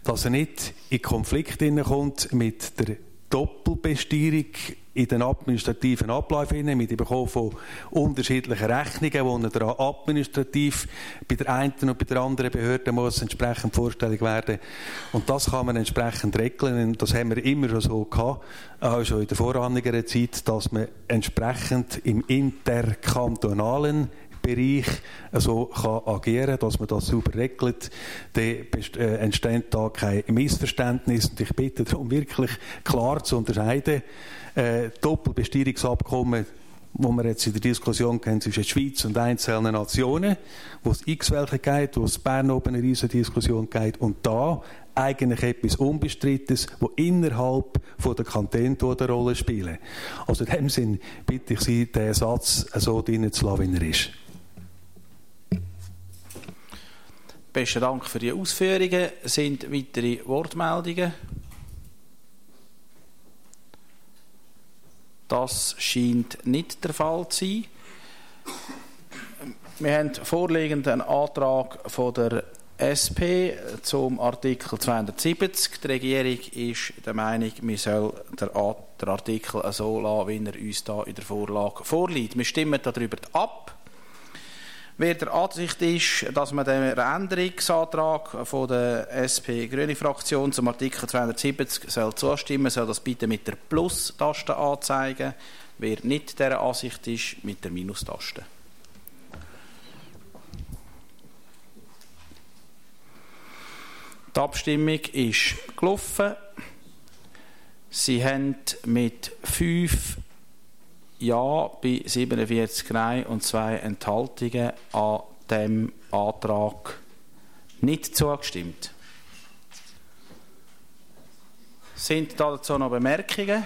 dass er nicht in Konflikt kommt mit der Doppelbesteuerung in den administrativen Abläufen, mit dem Bekommen von unterschiedlichen Rechnungen, die er administrativ bei der einen und bei der anderen Behörde muss entsprechend vorstellig werden. Und das kann man entsprechend regeln. Und das haben wir immer schon so gehabt, auch schon in der vorangegangenen Zeit, dass man entsprechend im interkantonalen Bereich so kann agieren, dass man das sauber regelt, dann äh, entstehen da kein Missverständnis. Und ich bitte darum, wirklich klar zu unterscheiden, äh, Doppelbesteuerungsabkommen, wo wir jetzt in der Diskussion kennen zwischen der Schweiz und einzelnen Nationen, wo es x welche geht, wo es Bern oben eine riesige Diskussion geht, und da eigentlich etwas Unbestrittenes, wo innerhalb von der Kantone eine Rolle spielen. Also in dem Sinn bitte ich Sie, den Satz so drinnen zu lassen, wie er ist. Besten Dank für die Ausführungen. Sind weitere Wortmeldungen? Das scheint nicht der Fall zu sein. Wir haben vorliegend einen Antrag von der S P zum Artikel zweihundertsiebzig. Die Regierung ist der Meinung, wir sollen den Artikel so lassen, wie er uns da in der Vorlage vorliegt. Wir stimmen darüber ab. Wer der Ansicht ist, dass man den Änderungsantrag von der S P-Grüne-Fraktion zum Artikel zweihundertsiebzig soll zustimmen, soll das bitte mit der Plus-Taste anzeigen. Wer nicht dieser Ansicht ist, mit der Minus-Taste. Die Abstimmung ist gelaufen. Sie haben mit fünf Ja bei siebenundvierzig Nein und zwei Enthaltungen an dem Antrag nicht zugestimmt. Sind dazu noch Bemerkungen?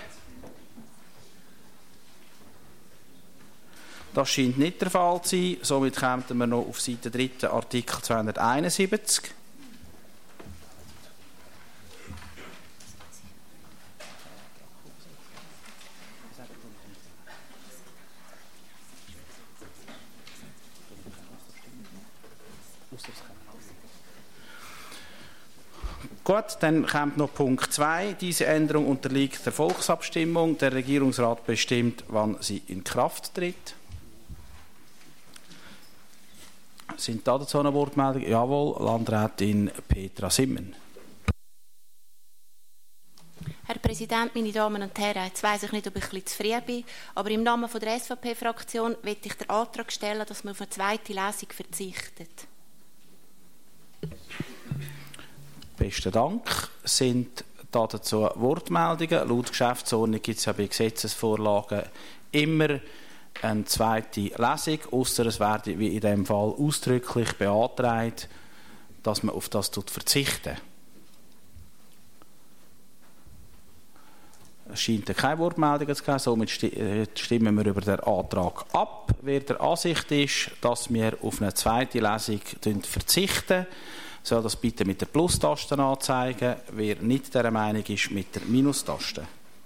Das scheint nicht der Fall zu sein. Somit kommen wir noch auf Seite drei, Artikel zweihunderteinundsiebzig. Gut, dann kommt noch Punkt zwei. Diese Änderung unterliegt der Volksabstimmung. Der Regierungsrat bestimmt, wann sie in Kraft tritt. Sind dazu noch Wortmeldungen? Jawohl, Landrätin Petra Simmen. Herr Präsident, meine Damen und Herren, jetzt weiss ich nicht, ob ich ein bisschen zu früh bin, aber im Namen der S V P-Fraktion möchte ich den Antrag stellen, dass man auf eine zweite Lesung verzichtet. Besten Dank. Sind dazu Wortmeldungen? Laut Geschäftsordnung gibt es ja bei Gesetzesvorlagen immer eine zweite Lesung, ausser es werde wie in diesem Fall ausdrücklich beantragt, dass man auf das verzichten. Es scheint keine Wortmeldungen zu geben, somit stimmen wir über den Antrag ab. Wer der Ansicht ist, dass wir auf eine zweite Lesung verzichten, soll das bitte mit der Plus-Taste anzeigen. Wer nicht dieser Meinung ist, mit der Minus-Taste.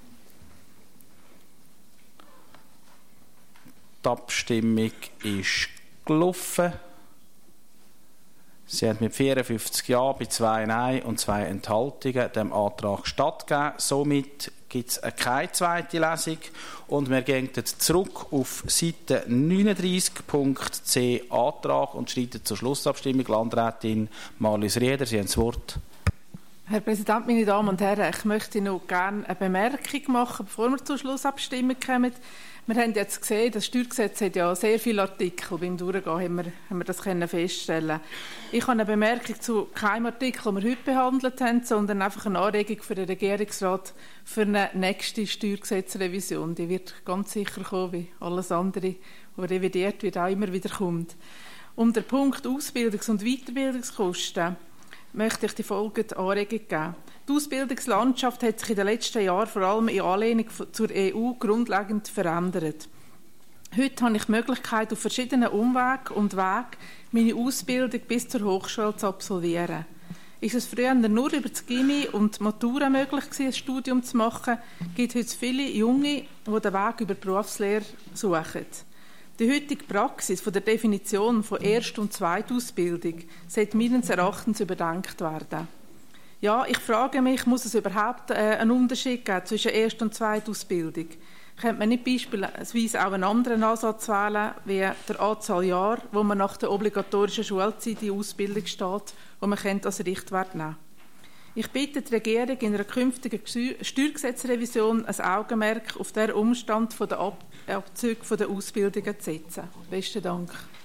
Die Abstimmung ist gelaufen. Sie haben mit vierundfünfzig Ja bei zwei Nein und zwei Enthaltungen dem Antrag stattgegeben. Somit gibt es keine zweite Lesung und wir gehen jetzt zurück auf Seite neununddreißig Punkt c Antrag und schreiten zur Schlussabstimmung. Landrätin Marlies Rieder, Sie haben das Wort. Herr Präsident, meine Damen und Herren, ich möchte noch gerne eine Bemerkung machen, bevor wir zur Schlussabstimmung kommen. Wir haben jetzt gesehen, das Steuergesetz hat ja sehr viele Artikel. Beim Durchgehen haben wir, haben wir das können feststellen. Ich habe eine Bemerkung zu keinem Artikel, den wir heute behandelt haben, sondern einfach eine Anregung für den Regierungsrat für eine nächste Steuergesetzrevision. Die wird ganz sicher kommen, wie alles andere, was revidiert wird, auch immer wieder kommt. Unter Punkt Ausbildungs- und Weiterbildungskosten möchte ich die folgende Anregung geben. Die Ausbildungslandschaft hat sich in den letzten Jahren vor allem in Anlehnung zur E U grundlegend verändert. Heute habe ich die Möglichkeit, auf verschiedenen Umwegen und Wegen meine Ausbildung bis zur Hochschule zu absolvieren. Ist es früher nur über das Gymi und die Matura möglich gewesen, ein Studium zu machen, gibt es heute viele Junge, die den Weg über die Berufslehre suchen. Die heutige Praxis von der Definition von Erst- und Zweitausbildung sollte meines Erachtens überdenkt werden. Ja, ich frage mich, muss es überhaupt äh, einen Unterschied geben zwischen Erst- und Zweitausbildung? Könnte man nicht beispielsweise auch einen anderen Ansatz wählen, wie der Anzahl Jahre, wo man nach der obligatorischen Schulzeit in Ausbildung steht, wo man als Richtwert nehmen könnte? Ich bitte die Regierung, in einer künftigen Steuergesetzrevision ein Augenmerk auf den Umstand der Ab- Abzüge der Ausbildungen zu setzen. Besten Dank.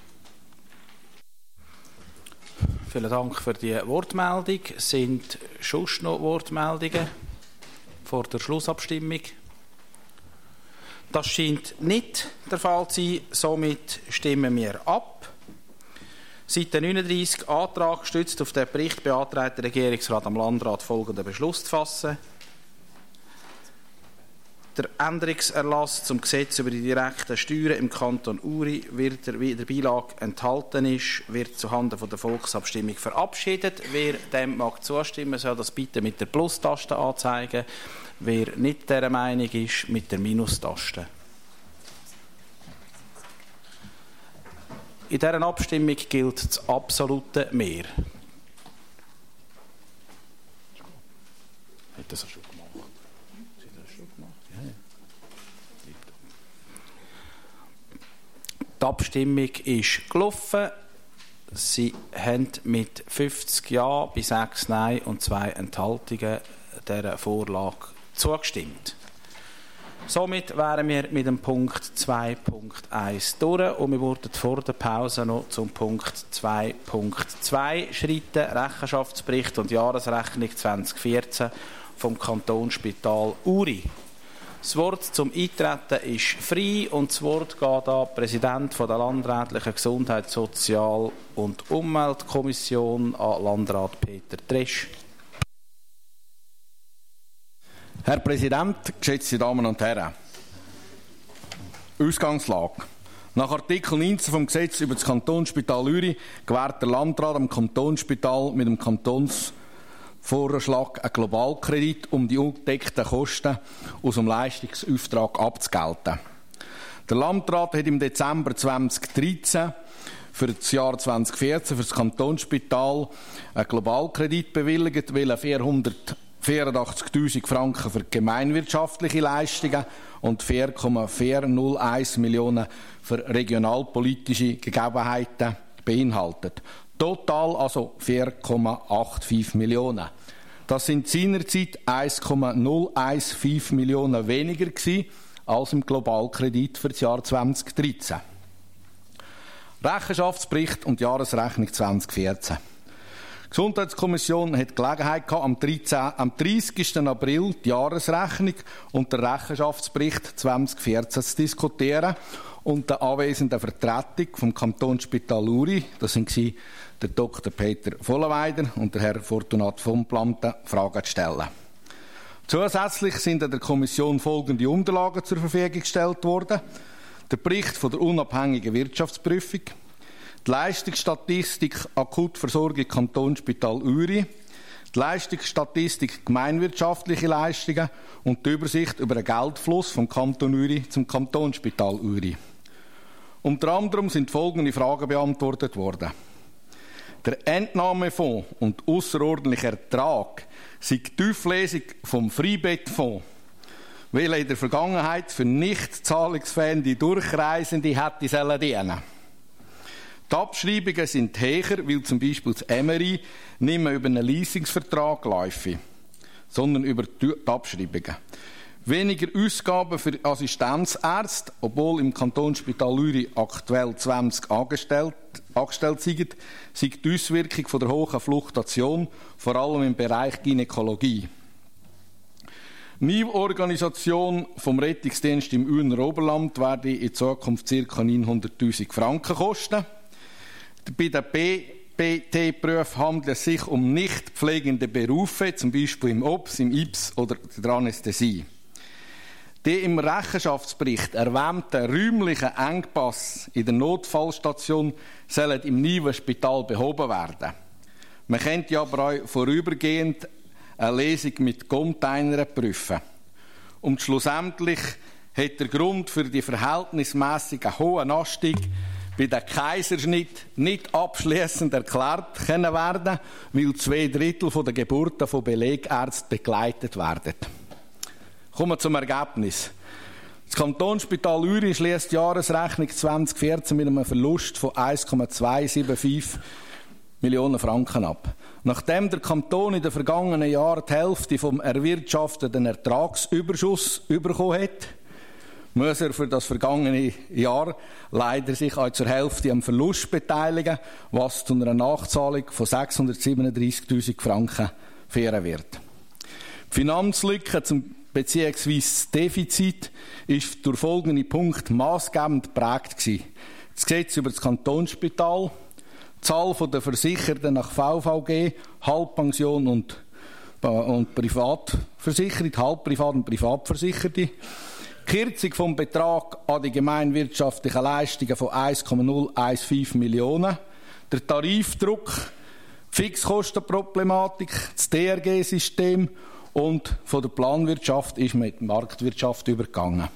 Vielen Dank für die Wortmeldung. Sind sonst noch Wortmeldungen vor der Schlussabstimmung? Das scheint nicht der Fall zu sein. Somit stimmen wir ab. Seite neununddreissig, Antrag gestützt auf den Bericht beantragt der Regierungsrat am Landrat folgenden Beschluss zu fassen. Der Änderungserlass zum Gesetz über die direkten Steuern im Kanton Uri, wird er, wie in der Beilage enthalten ist, wird zuhanden von der Volksabstimmung verabschiedet. Wer dem mag zustimmen, soll das bitte mit der Plus-Taste anzeigen. Wer nicht dieser Meinung ist, mit der Minustaste. In dieser Abstimmung gilt das absolute Mehr. Hat das schon gemacht? Hat das schon gemacht? Ja. Die Abstimmung ist gelaufen. Sie haben mit fünfzig Ja bei sechs Nein und zwei Enthaltungen dieser Vorlage zugestimmt. Somit wären wir mit dem Punkt zwei Punkt eins durch und wir würden vor der Pause noch zum Punkt zwei Punkt zwei schreiten, Rechenschaftsbericht und Jahresrechnung zwanzig vierzehn vom Kantonsspital Uri. Das Wort zum Eintreten ist frei und das Wort geht an Präsident der Landrätlichen Gesundheit, Sozial- und Umweltkommission, an Landrat Peter Tresch. Herr Präsident, geschätzte Damen und Herren. Ausgangslage. Nach Artikel neunzehn vom Gesetz über das Kantonsspital Uri gewährt der Landrat am Kantonsspital mit dem Kantonsvorschlag einen Globalkredit, um die ungedeckten Kosten aus dem Leistungsauftrag abzugelten. Der Landrat hat im Dezember zweitausenddreizehn für das Jahr zwanzig vierzehn für das Kantonsspital einen Globalkredit bewilligt, weil er vierhundertvierundachtzigtausend Franken für gemeinwirtschaftliche Leistungen und vier Komma vierhunderteins Millionen für regionalpolitische Gegebenheiten beinhaltet. Total also vier Komma fünfundachtzig Millionen. Das sind seinerzeit eins Komma null fünfzehn Millionen weniger gewesen als im Globalkredit für das Jahr zwanzig dreizehn. Rechenschaftsbericht und Jahresrechnung zwanzig vierzehn. Die Gesundheitskommission hat die Gelegenheit gehabt, am, am dreißigsten April die Jahresrechnung und den Rechenschaftsbericht zwanzig vierzehn zu diskutieren und der anwesenden Vertretung vom Kantonsspital Uri, das waren der Doktor Peter Vollenweider und der Herr Fortunat von Planten, Fragen zu stellen. Zusätzlich sind der Kommission folgende Unterlagen zur Verfügung gestellt worden: der Bericht von der unabhängigen Wirtschaftsprüfung, die Leistungsstatistik Akutversorgung Kantonsspital Uri, die Leistungsstatistik gemeinwirtschaftliche Leistungen und die Übersicht über den Geldfluss vom Kanton Uri zum Kantonsspital Uri. Unter anderem sind folgende Fragen beantwortet worden: Der Entnahmefonds und ausserordentlicher Ertrag sei die Auflesung vom Freibettfonds, weil er in der Vergangenheit für nicht zahlungsfähige Durchreisende hätte sollen dienen. Die Abschreibungen sind höher, weil zum Beispiel das M R I nicht mehr über einen Leasingvertrag läuft, sondern über die Abschreibungen. Weniger Ausgaben für Assistenzärzte, obwohl im Kantonsspital Uri aktuell zwanzig angestellt, angestellt sind, sei die Auswirkung von der hohen Fluktuation, vor allem im Bereich Gynäkologie. Neuorganisation vom Rettungsdienst im Urner Oberland werde in Zukunft ca. neunhunderttausend Franken kosten. Bei den B P T-Berufen handelt es sich um nicht pflegende Berufe, zum Beispiel im O B S, im I B S oder der Anästhesie. Die im Rechenschaftsbericht erwähnten räumlichen Engpässe in der Notfallstation sollen im neuen Spital behoben werden. Man könnte aber auch vorübergehend eine Lesung mit Containern prüfen. Und schlussendlich hat der Grund für die verhältnismäßig hohen Anstieg bei den Kaiserschnitt nicht abschließend erklärt können werden, weil zwei Drittel der Geburten von Belegärzten begleitet werden. Kommen wir zum Ergebnis. Das Kantonsspital Uri schließt die Jahresrechnung zwanzig vierzehn mit einem Verlust von eins Komma zweihundertfünfundsiebzig Millionen Franken ab. Nachdem der Kanton in den vergangenen Jahren die Hälfte vom erwirtschafteten Ertragsüberschuss bekommen hat, muss er für das vergangene Jahr leider sich auch zur Hälfte am Verlust beteiligen, was zu einer Nachzahlung von sechshundertsiebenunddreissigtausend Franken führen wird. Die Finanzlücke zum beziehungsweise das Defizit ist durch folgende Punkte maßgebend geprägt gewesen. Das Gesetz über das Kantonsspital, die Zahl der Versicherten nach V V G, Halbpension und, und Privatversicherung, Halbprivat- und Privatversicherte, Kürzung vom Betrag an die gemeinwirtschaftlichen Leistungen von eins Komma null fünfzehn Millionen, der Tarifdruck, Fixkostenproblematik, das D R G-System und von der Planwirtschaft ist mit der Marktwirtschaft übergegangen.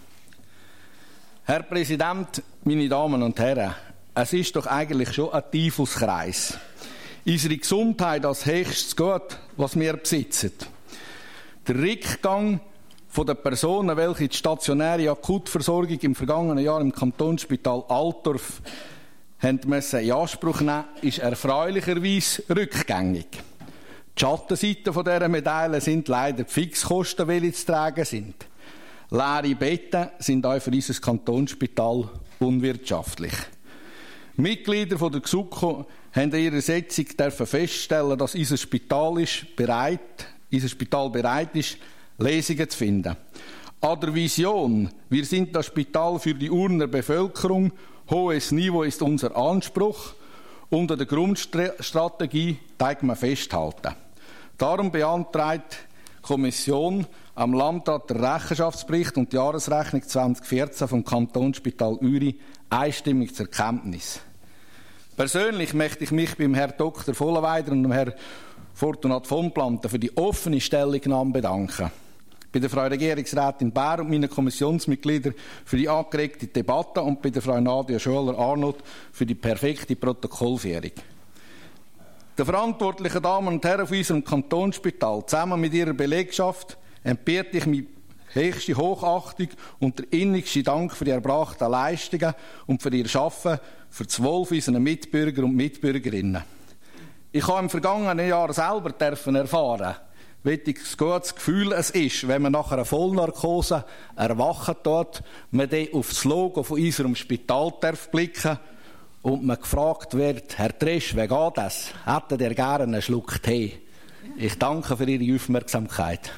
Herr Präsident, meine Damen und Herren, es ist doch eigentlich schon ein Teufelskreis. Unsere Gesundheit als höchstes Gut, was wir besitzen. Der Rückgang von den Personen, welche die stationäre Akutversorgung im vergangenen Jahr im Kantonsspital Altdorf haben müssen in Anspruch nehmen, ist erfreulicherweise rückgängig. Die Schattenseiten dieser Medaille sind leider die Fixkosten, welche zu tragen sind. Leere Betten sind auch für unser Kantonsspital unwirtschaftlich. Mitglieder von der GSuKo haben in ihrer Sitzung feststellen, dass unser Spital, ist bereit, unser Spital bereit ist, Lesungen zu finden. An der Vision, wir sind das Spital für die Urner Bevölkerung, hohes Niveau ist unser Anspruch, unter der Grundstrategie teilt man festhalten. Darum beantragt die Kommission am Landrat den Rechenschaftsbericht und die Jahresrechnung zwanzig vierzehn vom Kantonsspital Uri einstimmig zur Kenntnis. Persönlich möchte ich mich beim Herrn Doktor Vollenweider und dem Herrn Fortunat von Planten für die offene Stellungnahme bedanken. Bei der Frau Regierungsrätin Bär und meinen Kommissionsmitgliedern für die angeregte Debatte und bei der Frau Nadia Schöler-Arnold für die perfekte Protokollführung. Den verantwortlichen Damen und Herren von unserem Kantonsspital zusammen mit ihrer Belegschaft entbiete ich meine höchste Hochachtung und der innigste Dank für die erbrachten Leistungen und für ihr Schaffen für das Wohl unserer Mitbürger und Mitbürgerinnen. Ich habe im vergangenen Jahr selber erfahren, welches gutes Gefühl es ist, wenn man nach einer Vollnarkose erwachen tut, man dann auf das Logo von unserem Spital darf blicken und man gefragt wird, Herr Tresch, wie geht das? Hättet ihr gerne einen Schluck Tee? Ich danke für Ihre Aufmerksamkeit.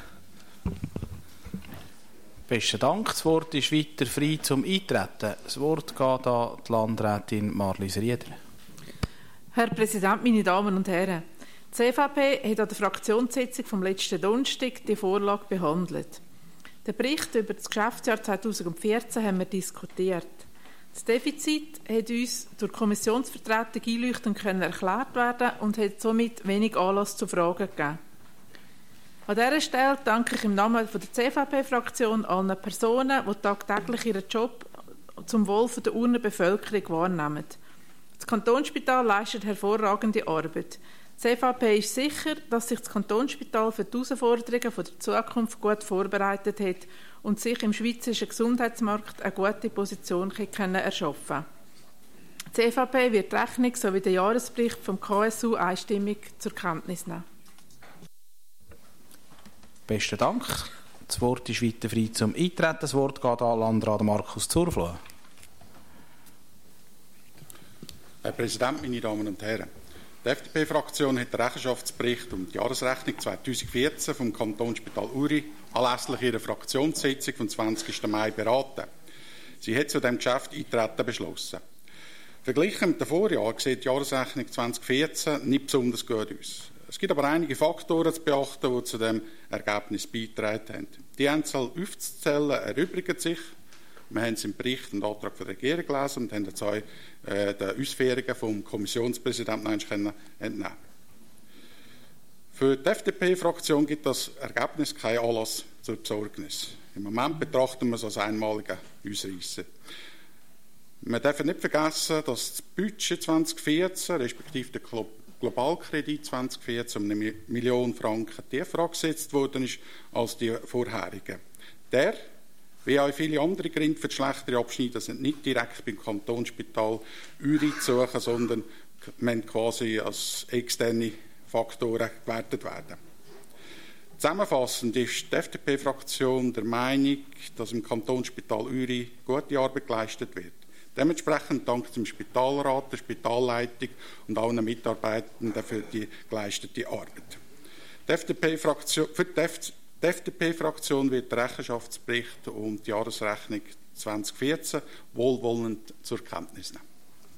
Besten Dank. Das Wort ist weiter frei zum Eintreten. Das Wort geht an die Landrätin Marlies Rieder. Herr Präsident, meine Damen und Herren! Die C V P hat an der Fraktionssitzung vom letzten Donnerstag die Vorlage behandelt. Den Bericht über das Geschäftsjahr zweitausendvierzehn haben wir diskutiert. Das Defizit hat uns durch die Kommissionsvertretung einleuchtend können erklärt werden und hat somit wenig Anlass zu Fragen gegeben. An dieser Stelle danke ich im Namen der C V P-Fraktion allen Personen, die tagtäglich ihren Job zum Wohl der Urner Bevölkerung wahrnehmen. Das Kantonsspital leistet hervorragende Arbeit. Die C V P ist sicher, dass sich das Kantonsspital für die Herausforderungen der Zukunft gut vorbereitet hat und sich im schweizerischen Gesundheitsmarkt eine gute Position erschaffen kann. Die C V P wird die Rechnung sowie den Jahresbericht vom K S U einstimmig zur Kenntnis nehmen. Besten Dank. Das Wort ist weiter frei zum Eintreten. Das Wort geht an Landrat Markus Zurfloh. Herr Präsident, meine Damen und Herren! Die F D P-Fraktion hat den Rechenschaftsbericht und die Jahresrechnung zweitausendvierzehn vom Kantonsspital Uri anlässlich ihrer Fraktionssitzung vom zwanzigsten Mai beraten. Sie hat zu diesem Geschäft Eintreten beschlossen. Verglichen mit den Vorjahren sieht die Jahresrechnung zweitausendvierzehn nicht besonders gut aus. Es gibt aber einige Faktoren zu beachten, die zu diesem Ergebnis beigetragen haben. Die Anzahl aufzuzählen erübrigt sich. Wir haben es im Bericht und Antrag der Regierung gelesen und haben jetzt auch äh, die Ausführungen vom Kommissionspräsidenten entnehmen können. Für die F D P-Fraktion gibt das Ergebnis keinen Anlass zur Besorgnis. Im Moment betrachten wir es als einmaligen Ausreißer. Wir dürfen nicht vergessen, dass das Budget zwanzig vierzehn, respektive der Globalkredit zwanzig vierzehn um eine Million Franken tiefer angesetzt worden ist als die vorherigen. Der, wie auch viele andere Gründe für die schlechtere Abschneiden, sind nicht direkt beim Kantonsspital Uri zu suchen, sondern müssen quasi als externe Faktoren gewertet werden. Zusammenfassend ist die F D P-Fraktion der Meinung, dass im Kantonsspital Uri gute Arbeit geleistet wird. Dementsprechend danke dem Spitalrat, der Spitalleitung und allen Mitarbeitenden für die geleistete Arbeit. Die F D P-Fraktion, für die F D P-Fraktion wird der Rechenschaftsbericht und die Jahresrechnung zwanzig vierzehn wohlwollend zur Kenntnis nehmen.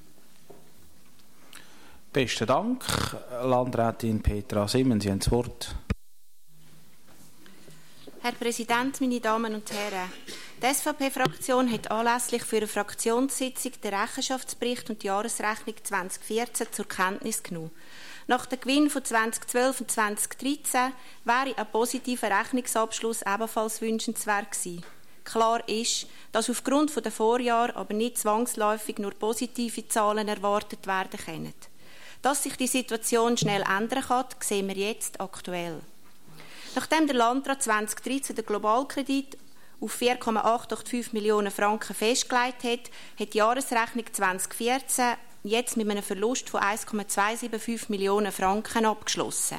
Besten Dank. Landrätin Petra Simmen, Sie haben das Wort. Herr Präsident, meine Damen und Herren! Die S V P-Fraktion hat anlässlich für eine Fraktionssitzung den Rechenschaftsbericht und die Jahresrechnung zwanzig vierzehn zur Kenntnis genommen. Nach dem Gewinn von zwanzig zwölf und zwanzig dreizehn wäre ein positiver Rechnungsabschluss ebenfalls wünschenswert gewesen. Klar ist, dass aufgrund der Vorjahre aber nicht zwangsläufig nur positive Zahlen erwartet werden können. Dass sich die Situation schnell ändern kann, sehen wir jetzt aktuell. Nachdem der Landrat zwanzig dreizehn den Globalkredit auf vier Komma achthundertfünfundachtzig Millionen Franken festgelegt hat, hat die Jahresrechnung zwanzig vierzehn jetzt mit einem Verlust von eins Komma zweihundertfünfundsiebzig Millionen Franken abgeschlossen.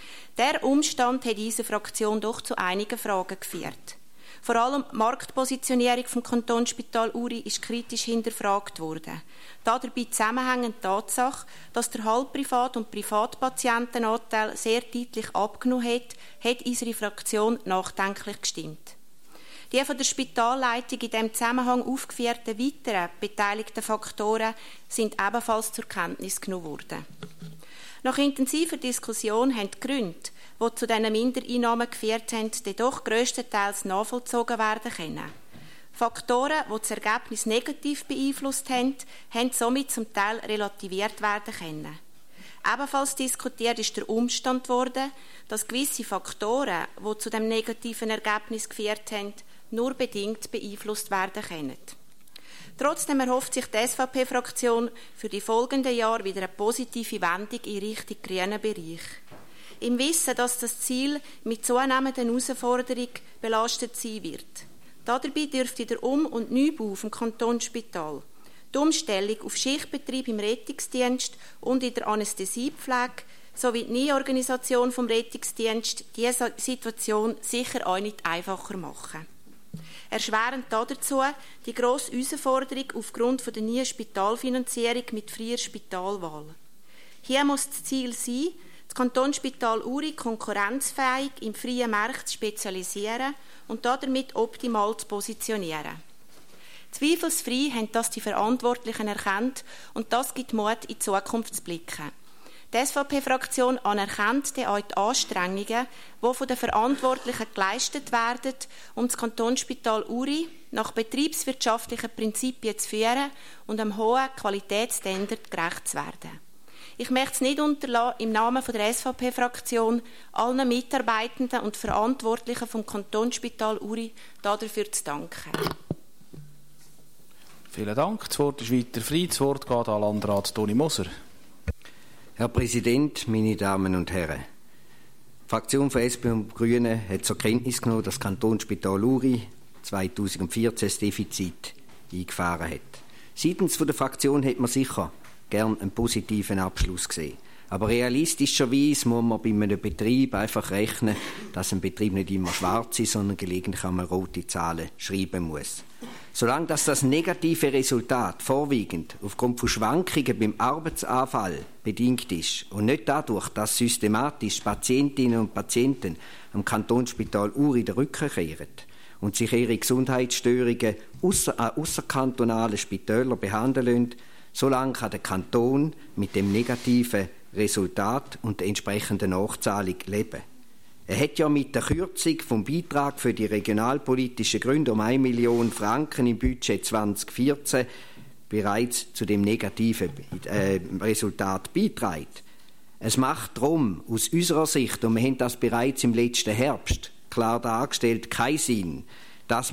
Der Umstand hat unsere Fraktion doch zu einigen Fragen geführt. Vor allem die Marktpositionierung vom Kantonsspital Uri ist kritisch hinterfragt worden. Dabei zusammenhängend die Tatsache, dass der Halbprivat- und Privatpatientenanteil sehr deutlich abgenommen hat, hat unsere Fraktion nachdenklich gestimmt. Die von der Spitalleitung in diesem Zusammenhang aufgeführten weiteren beteiligten Faktoren sind ebenfalls zur Kenntnis genommen worden. Nach intensiver Diskussion haben die Gründe, die zu diesen Mindereinnahmen geführt haben, jedoch grösstenteils nachvollzogen werden können. Faktoren, die das Ergebnis negativ beeinflusst haben, haben somit zum Teil relativiert werden können. Ebenfalls diskutiert ist der Umstand worden, dass gewisse Faktoren, die zu dem negativen Ergebnis geführt haben, nur bedingt beeinflusst werden können. Trotzdem erhofft sich die S V P-Fraktion für die folgenden Jahre wieder eine positive Wendung in Richtung grünen Bereich. Im Wissen, dass das Ziel mit zunehmenden Herausforderungen belastet sein wird. Dabei dürfte der Um- und Neubau vom Kantonsspital, die Umstellung auf Schichtbetrieb im Rettungsdienst und in der Anästhesiepflege sowie die Neuorganisation vom Rettungsdienst diese Situation sicher auch nicht einfacher machen. Erschwerend dazu die grosse Herausforderung aufgrund der neuen Spitalfinanzierung mit freier Spitalwahl. Hier muss das Ziel sein, das Kantonsspital Uri konkurrenzfähig im freien Markt zu spezialisieren und damit optimal zu positionieren. Zweifelsfrei haben das die Verantwortlichen erkannt und das gibt Mut, in die Zukunft zu blicken. Die S V P-Fraktion anerkennt auch die Anstrengungen, die von den Verantwortlichen geleistet werden, um das Kantonsspital Uri nach betriebswirtschaftlichen Prinzipien zu führen und einem hohen Qualitätsstandard gerecht zu werden. Ich möchte es nicht unterlassen, im Namen der S V P-Fraktion allen Mitarbeitenden und Verantwortlichen vom Kantonsspital Uri dafür zu danken. Vielen Dank. Das Wort ist weiter frei. Das Wort geht an Landrat Toni Moser. Herr Präsident, meine Damen und Herren! Die Fraktion von S P und Grünen hat zur Kenntnis genommen, dass das Kantonsspital Uri zweitausendvierzehn das Defizit eingefahren hat. Seitens der Fraktion hat man sicher gern einen positiven Abschluss gesehen. Aber realistischerweise muss man bei einem Betrieb einfach rechnen, dass ein Betrieb nicht immer schwarz ist, sondern gelegentlich auch mal rote Zahlen schreiben muss. Solange dass das negative Resultat vorwiegend aufgrund von Schwankungen beim Arbeitsanfall bedingt ist und nicht dadurch, dass systematisch Patientinnen und Patienten am Kantonsspital Uri den Rücken kehren und sich ihre Gesundheitsstörungen ausser, an ausserkantonalen Spitälern behandeln lassen, solange kann der Kanton mit dem negativen Resultat und der entsprechenden Nachzahlung leben. Er hat ja mit der Kürzung vom Beitrag für die regionalpolitischen Gründe um eine Million Franken im Budget zwanzig vierzehn bereits zu dem negativen äh, Resultat beitragen. Es macht darum aus unserer Sicht, und wir haben das bereits im letzten Herbst klar dargestellt, keinen Sinn, dass man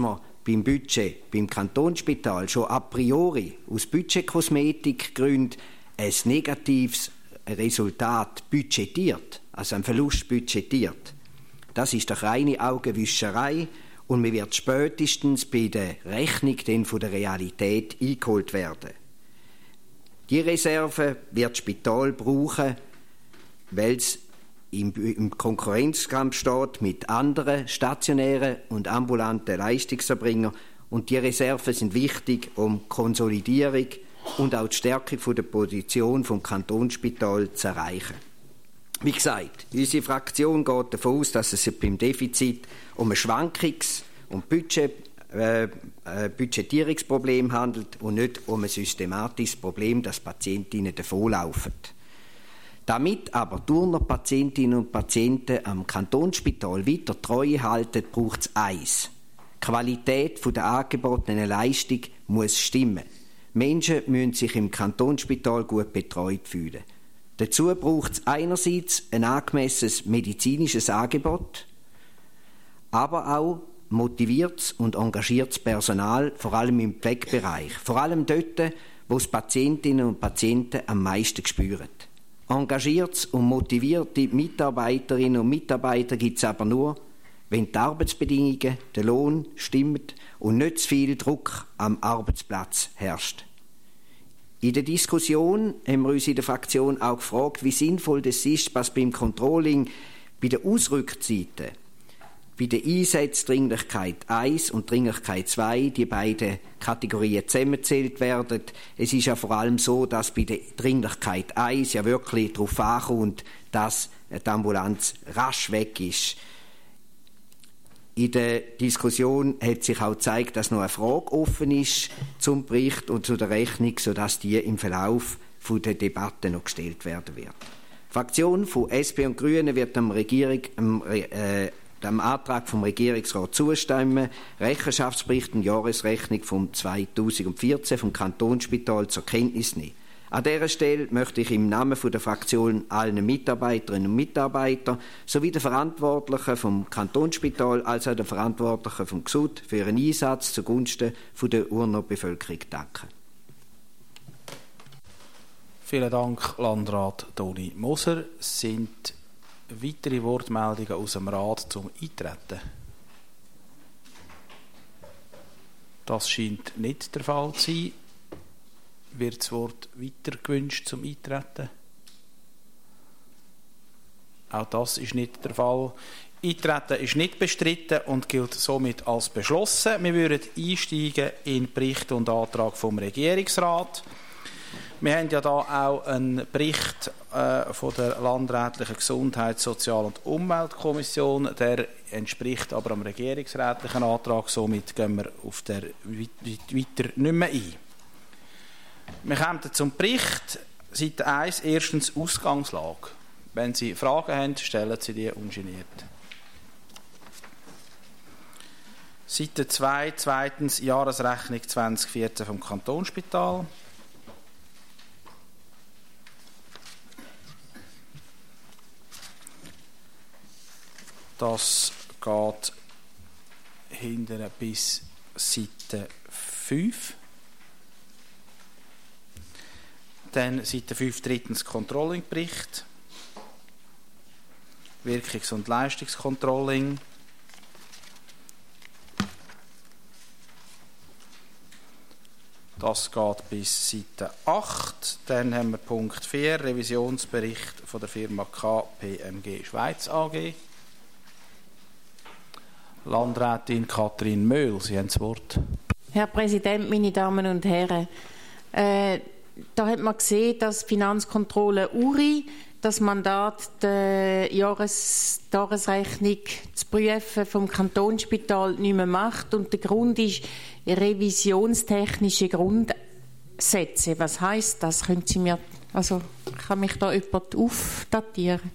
beim Budget, beim Kantonsspital schon a priori aus Budgetkosmetikgründen ein negatives Resultat budgetiert, also ein Verlust budgetiert. Das ist doch reine Augenwischerei und man wird spätestens bei der Rechnung dann von der Realität eingeholt werden. Die Reserve wird das Spital brauchen, weil es im, im Konkurrenzkampf steht mit anderen stationären und ambulanten Leistungserbringern. Und die Reserven sind wichtig, um die Konsolidierung und auch die Stärkung von der Position vom Kantonsspital zu erreichen. Wie gesagt, unsere Fraktion geht davon aus, dass es sich beim Defizit um ein Schwankungs- und Budget, äh, äh, Budgetierungsproblem handelt und nicht um ein systematisches Problem, dass Patientinnen davonlaufen. Damit aber Turner Patientinnen und Patienten am Kantonsspital weiter Treue halten, braucht es eins. Die Qualität der angebotenen Leistung muss stimmen. Menschen müssen sich im Kantonsspital gut betreut fühlen. Dazu braucht es einerseits ein angemessenes medizinisches Angebot, aber auch motiviertes und engagiertes Personal, vor allem im Pflegebereich, vor allem dort, wo es Patientinnen und Patienten am meisten spüren. Engagiertes und motivierte Mitarbeiterinnen und Mitarbeiter gibt es aber nur, wenn die Arbeitsbedingungen, der Lohn stimmen und nicht zu viel Druck am Arbeitsplatz herrscht. In der Diskussion haben wir uns in der Fraktion auch gefragt, wie sinnvoll das ist, was beim Controlling bei den Ausrückzeiten, bei der Einsatzdringlichkeit eins und Dringlichkeit zwei, die beiden Kategorien zusammengezählt werden. Es ist ja vor allem so, dass bei der Dringlichkeit eins ja wirklich darauf ankommt, dass die Ambulanz rasch weg ist. In der Diskussion hat sich auch gezeigt, dass noch eine Frage offen ist zum Bericht und zu der Rechnung, sodass die im Verlauf der Debatte noch gestellt werden wird. Die Fraktion von S P und Grünen wird dem, Regierung, äh, dem Antrag vom Regierungsrat zustimmen, Rechenschaftsbericht und Jahresrechnung vom zweitausendvierzehn vom Kantonsspital zur Kenntnis nehmen. An dieser Stelle möchte ich im Namen der Fraktion allen Mitarbeiterinnen und Mitarbeitern sowie den Verantwortlichen vom Kantonsspital als auch den Verantwortlichen vom G S U D für ihren Einsatz zugunsten der Urner Bevölkerung danken. Vielen Dank, Landrat Toni Moser. Sind weitere Wortmeldungen aus dem Rat zum Eintreten? Das scheint nicht der Fall zu sein. Wird das Wort weiter gewünscht zum Eintreten? Auch das ist nicht der Fall. Eintreten ist nicht bestritten und gilt somit als beschlossen. Wir würden einsteigen in Bericht und Antrag vom Regierungsrat. Wir haben ja da auch einen Bericht äh, von der Landrätlichen Gesundheits-, Sozial- und Umweltkommission. Der entspricht aber am regierungsrätlichen Antrag. Somit gehen wir auf der weiter nicht mehr ein. Wir kommen zum Bericht, Seite eins, erstens Ausgangslage. Wenn Sie Fragen haben, stellen Sie die ungeniert. Seite zwei, zweitens Jahresrechnung zwanzig vierzehn vom Kantonsspital. Das geht hinten bis Seite fünf. Dann Seite fünf, drittens Controlling-Bericht. Wirkungs- und Leistungskontrolling. Das geht bis Seite acht. Dann haben wir Punkt vier, Revisionsbericht von der Firma K P M G Schweiz A G. Landrätin Kathrin Möhl, Sie haben das Wort. Herr Präsident, meine Damen und Herren, äh, da hat man gesehen, dass die Finanzkontrolle U R I das Mandat der Jahres Jahresrechnung zu prüfen vom Kantonsspital nicht mehr macht. Und der Grund ist revisionstechnische Grundsätze. Was heisst das? Können Sie mir, also kann mich da jemand aufdatieren?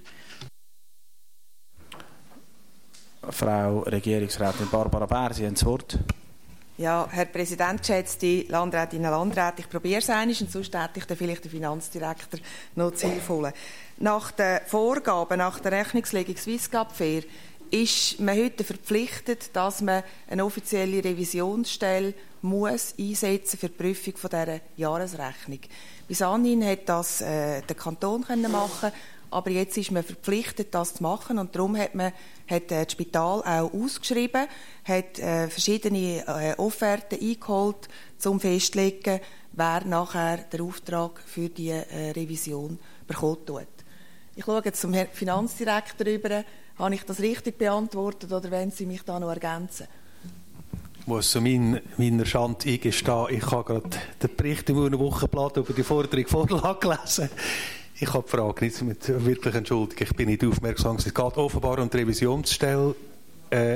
Frau Regierungsrätin Barbara Bär, Sie haben das Wort. Ja, Herr Präsident, geschätzte Landrätinnen und Landräte, ich probiere es einmal und sonst hätte ich dann vielleicht den Finanzdirektor noch zu Hilfe holen. Nach den Vorgaben, nach der Rechnungslegung Swissgap Fair ist man heute verpflichtet, dass man eine offizielle Revisionsstelle muss einsetzen für die Prüfung von dieser Jahresrechnung. Bis anhin hat das äh, der Kanton können machen, aber jetzt ist man verpflichtet, das zu machen, und darum hat man hat, äh, das Spital auch ausgeschrieben, hat äh, verschiedene äh, Offerten eingeholt, um festzulegen, wer nachher den Auftrag für die äh, Revision bekommen tut. Ich schaue jetzt zum Herrn Finanzdirektor rüber. Habe ich das richtig beantwortet oder wollen Sie mich da noch ergänzen? Ich muss zu mein, meiner Schande eingestehen, ich habe gerade den Bericht im Wochenblatt über die Forderung Vorlage gelesen. Ich habe die Frage nicht mit wirklich entschuldigt, ich bin nicht aufmerksam. Es geht offenbar um die Revisionsstelle. Äh,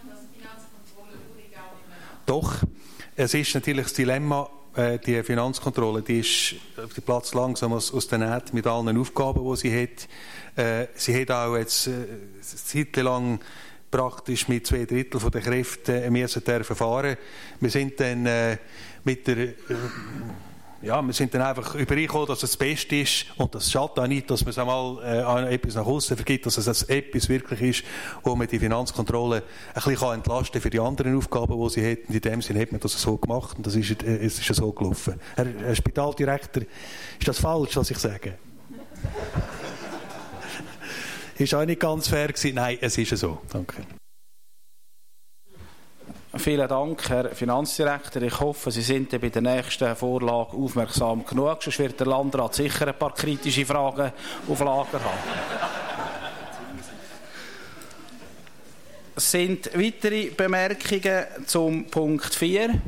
doch, es ist natürlich das Dilemma, äh, die Finanzkontrolle, die ist die platzt langsam aus, aus der Nähte mit allen Aufgaben, die sie hat. Äh, sie hat auch jetzt äh, eine Zeit lang praktisch mit zwei Drittel der Kräfte müssen fahren. Wir sind dann äh, mit der äh, ja, wir sind dann einfach übereingekommen, dass es das Beste ist, und das schadet auch nicht, dass man es einmal äh, etwas nach außen vergibt, dass es etwas wirklich ist, wo man die Finanzkontrolle ein bisschen entlasten kann für die anderen Aufgaben, die sie hätten. In dem Sinne hat man das so gemacht, und das ist, äh, es ist so gelaufen. Herr, Herr Spitaldirektor, ist das falsch, was ich sage? Ist auch nicht ganz fair gewesen. Nein, es ist so. Danke. Vielen Dank, Herr Finanzdirektor. Ich hoffe, Sie sind bei der nächsten Vorlage aufmerksam genug. Sonst wird der Landrat sicher ein paar kritische Fragen auf Lager haben. Es sind weitere Bemerkungen zum Punkt vier?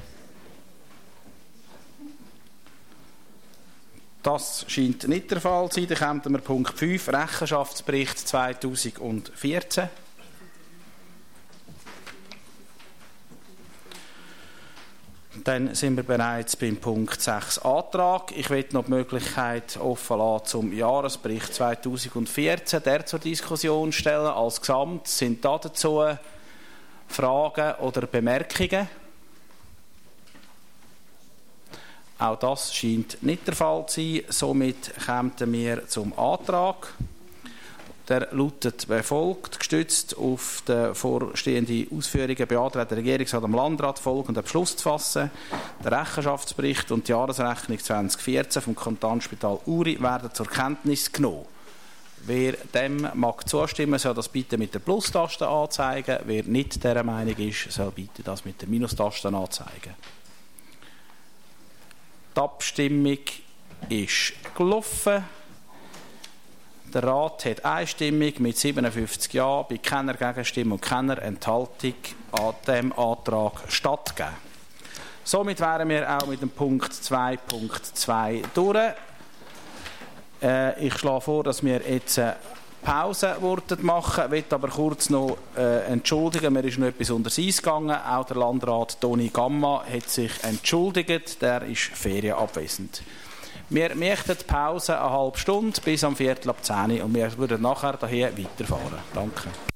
Das scheint nicht der Fall zu sein. Dann kommen wir Punkt fünf, Rechenschaftsbericht zweitausendvierzehn. Dann sind wir bereits beim Punkt sechs Antrag. Ich will noch die Möglichkeit offen lassen, zum Jahresbericht zweitausendvierzehn der zur Diskussion stellen. Als Gesamt sind da dazu Fragen oder Bemerkungen? Auch das scheint nicht der Fall zu sein. Somit kommen wir zum Antrag. Der lautet wie folgt: Gestützt auf die vorstehenden Ausführungen beantragt der Regierungsrat dem Landrat folgenden Beschluss zu fassen. Der Rechenschaftsbericht und die Jahresrechnung zweitausendvierzehn vom Kantonsspital Uri werden zur Kenntnis genommen. Wer dem mag zustimmen, soll das bitte mit der Plustaste anzeigen. Wer nicht dieser Meinung ist, soll bitte das mit der Minustaste anzeigen. Die Abstimmung ist gelaufen. Der Rat hat einstimmig mit siebenundfünfzig Ja bei keiner Gegenstimme und keiner Enthaltung an diesem Antrag stattgegeben. Somit wären wir auch mit dem Punkt zwei Punkt zwei durch. Äh, ich schlage vor, dass wir jetzt eine Pause machen. Ich möchte aber kurz noch äh, entschuldigen. Mir ist noch etwas unter das Eis gegangen. Auch der Landrat Toni Gamma hat sich entschuldigt. Der ist ferienabwesend. Wir möchten die Pause eine halbe Stunde bis am Viertel ab zehn und wir würden nachher daher weiterfahren. Danke.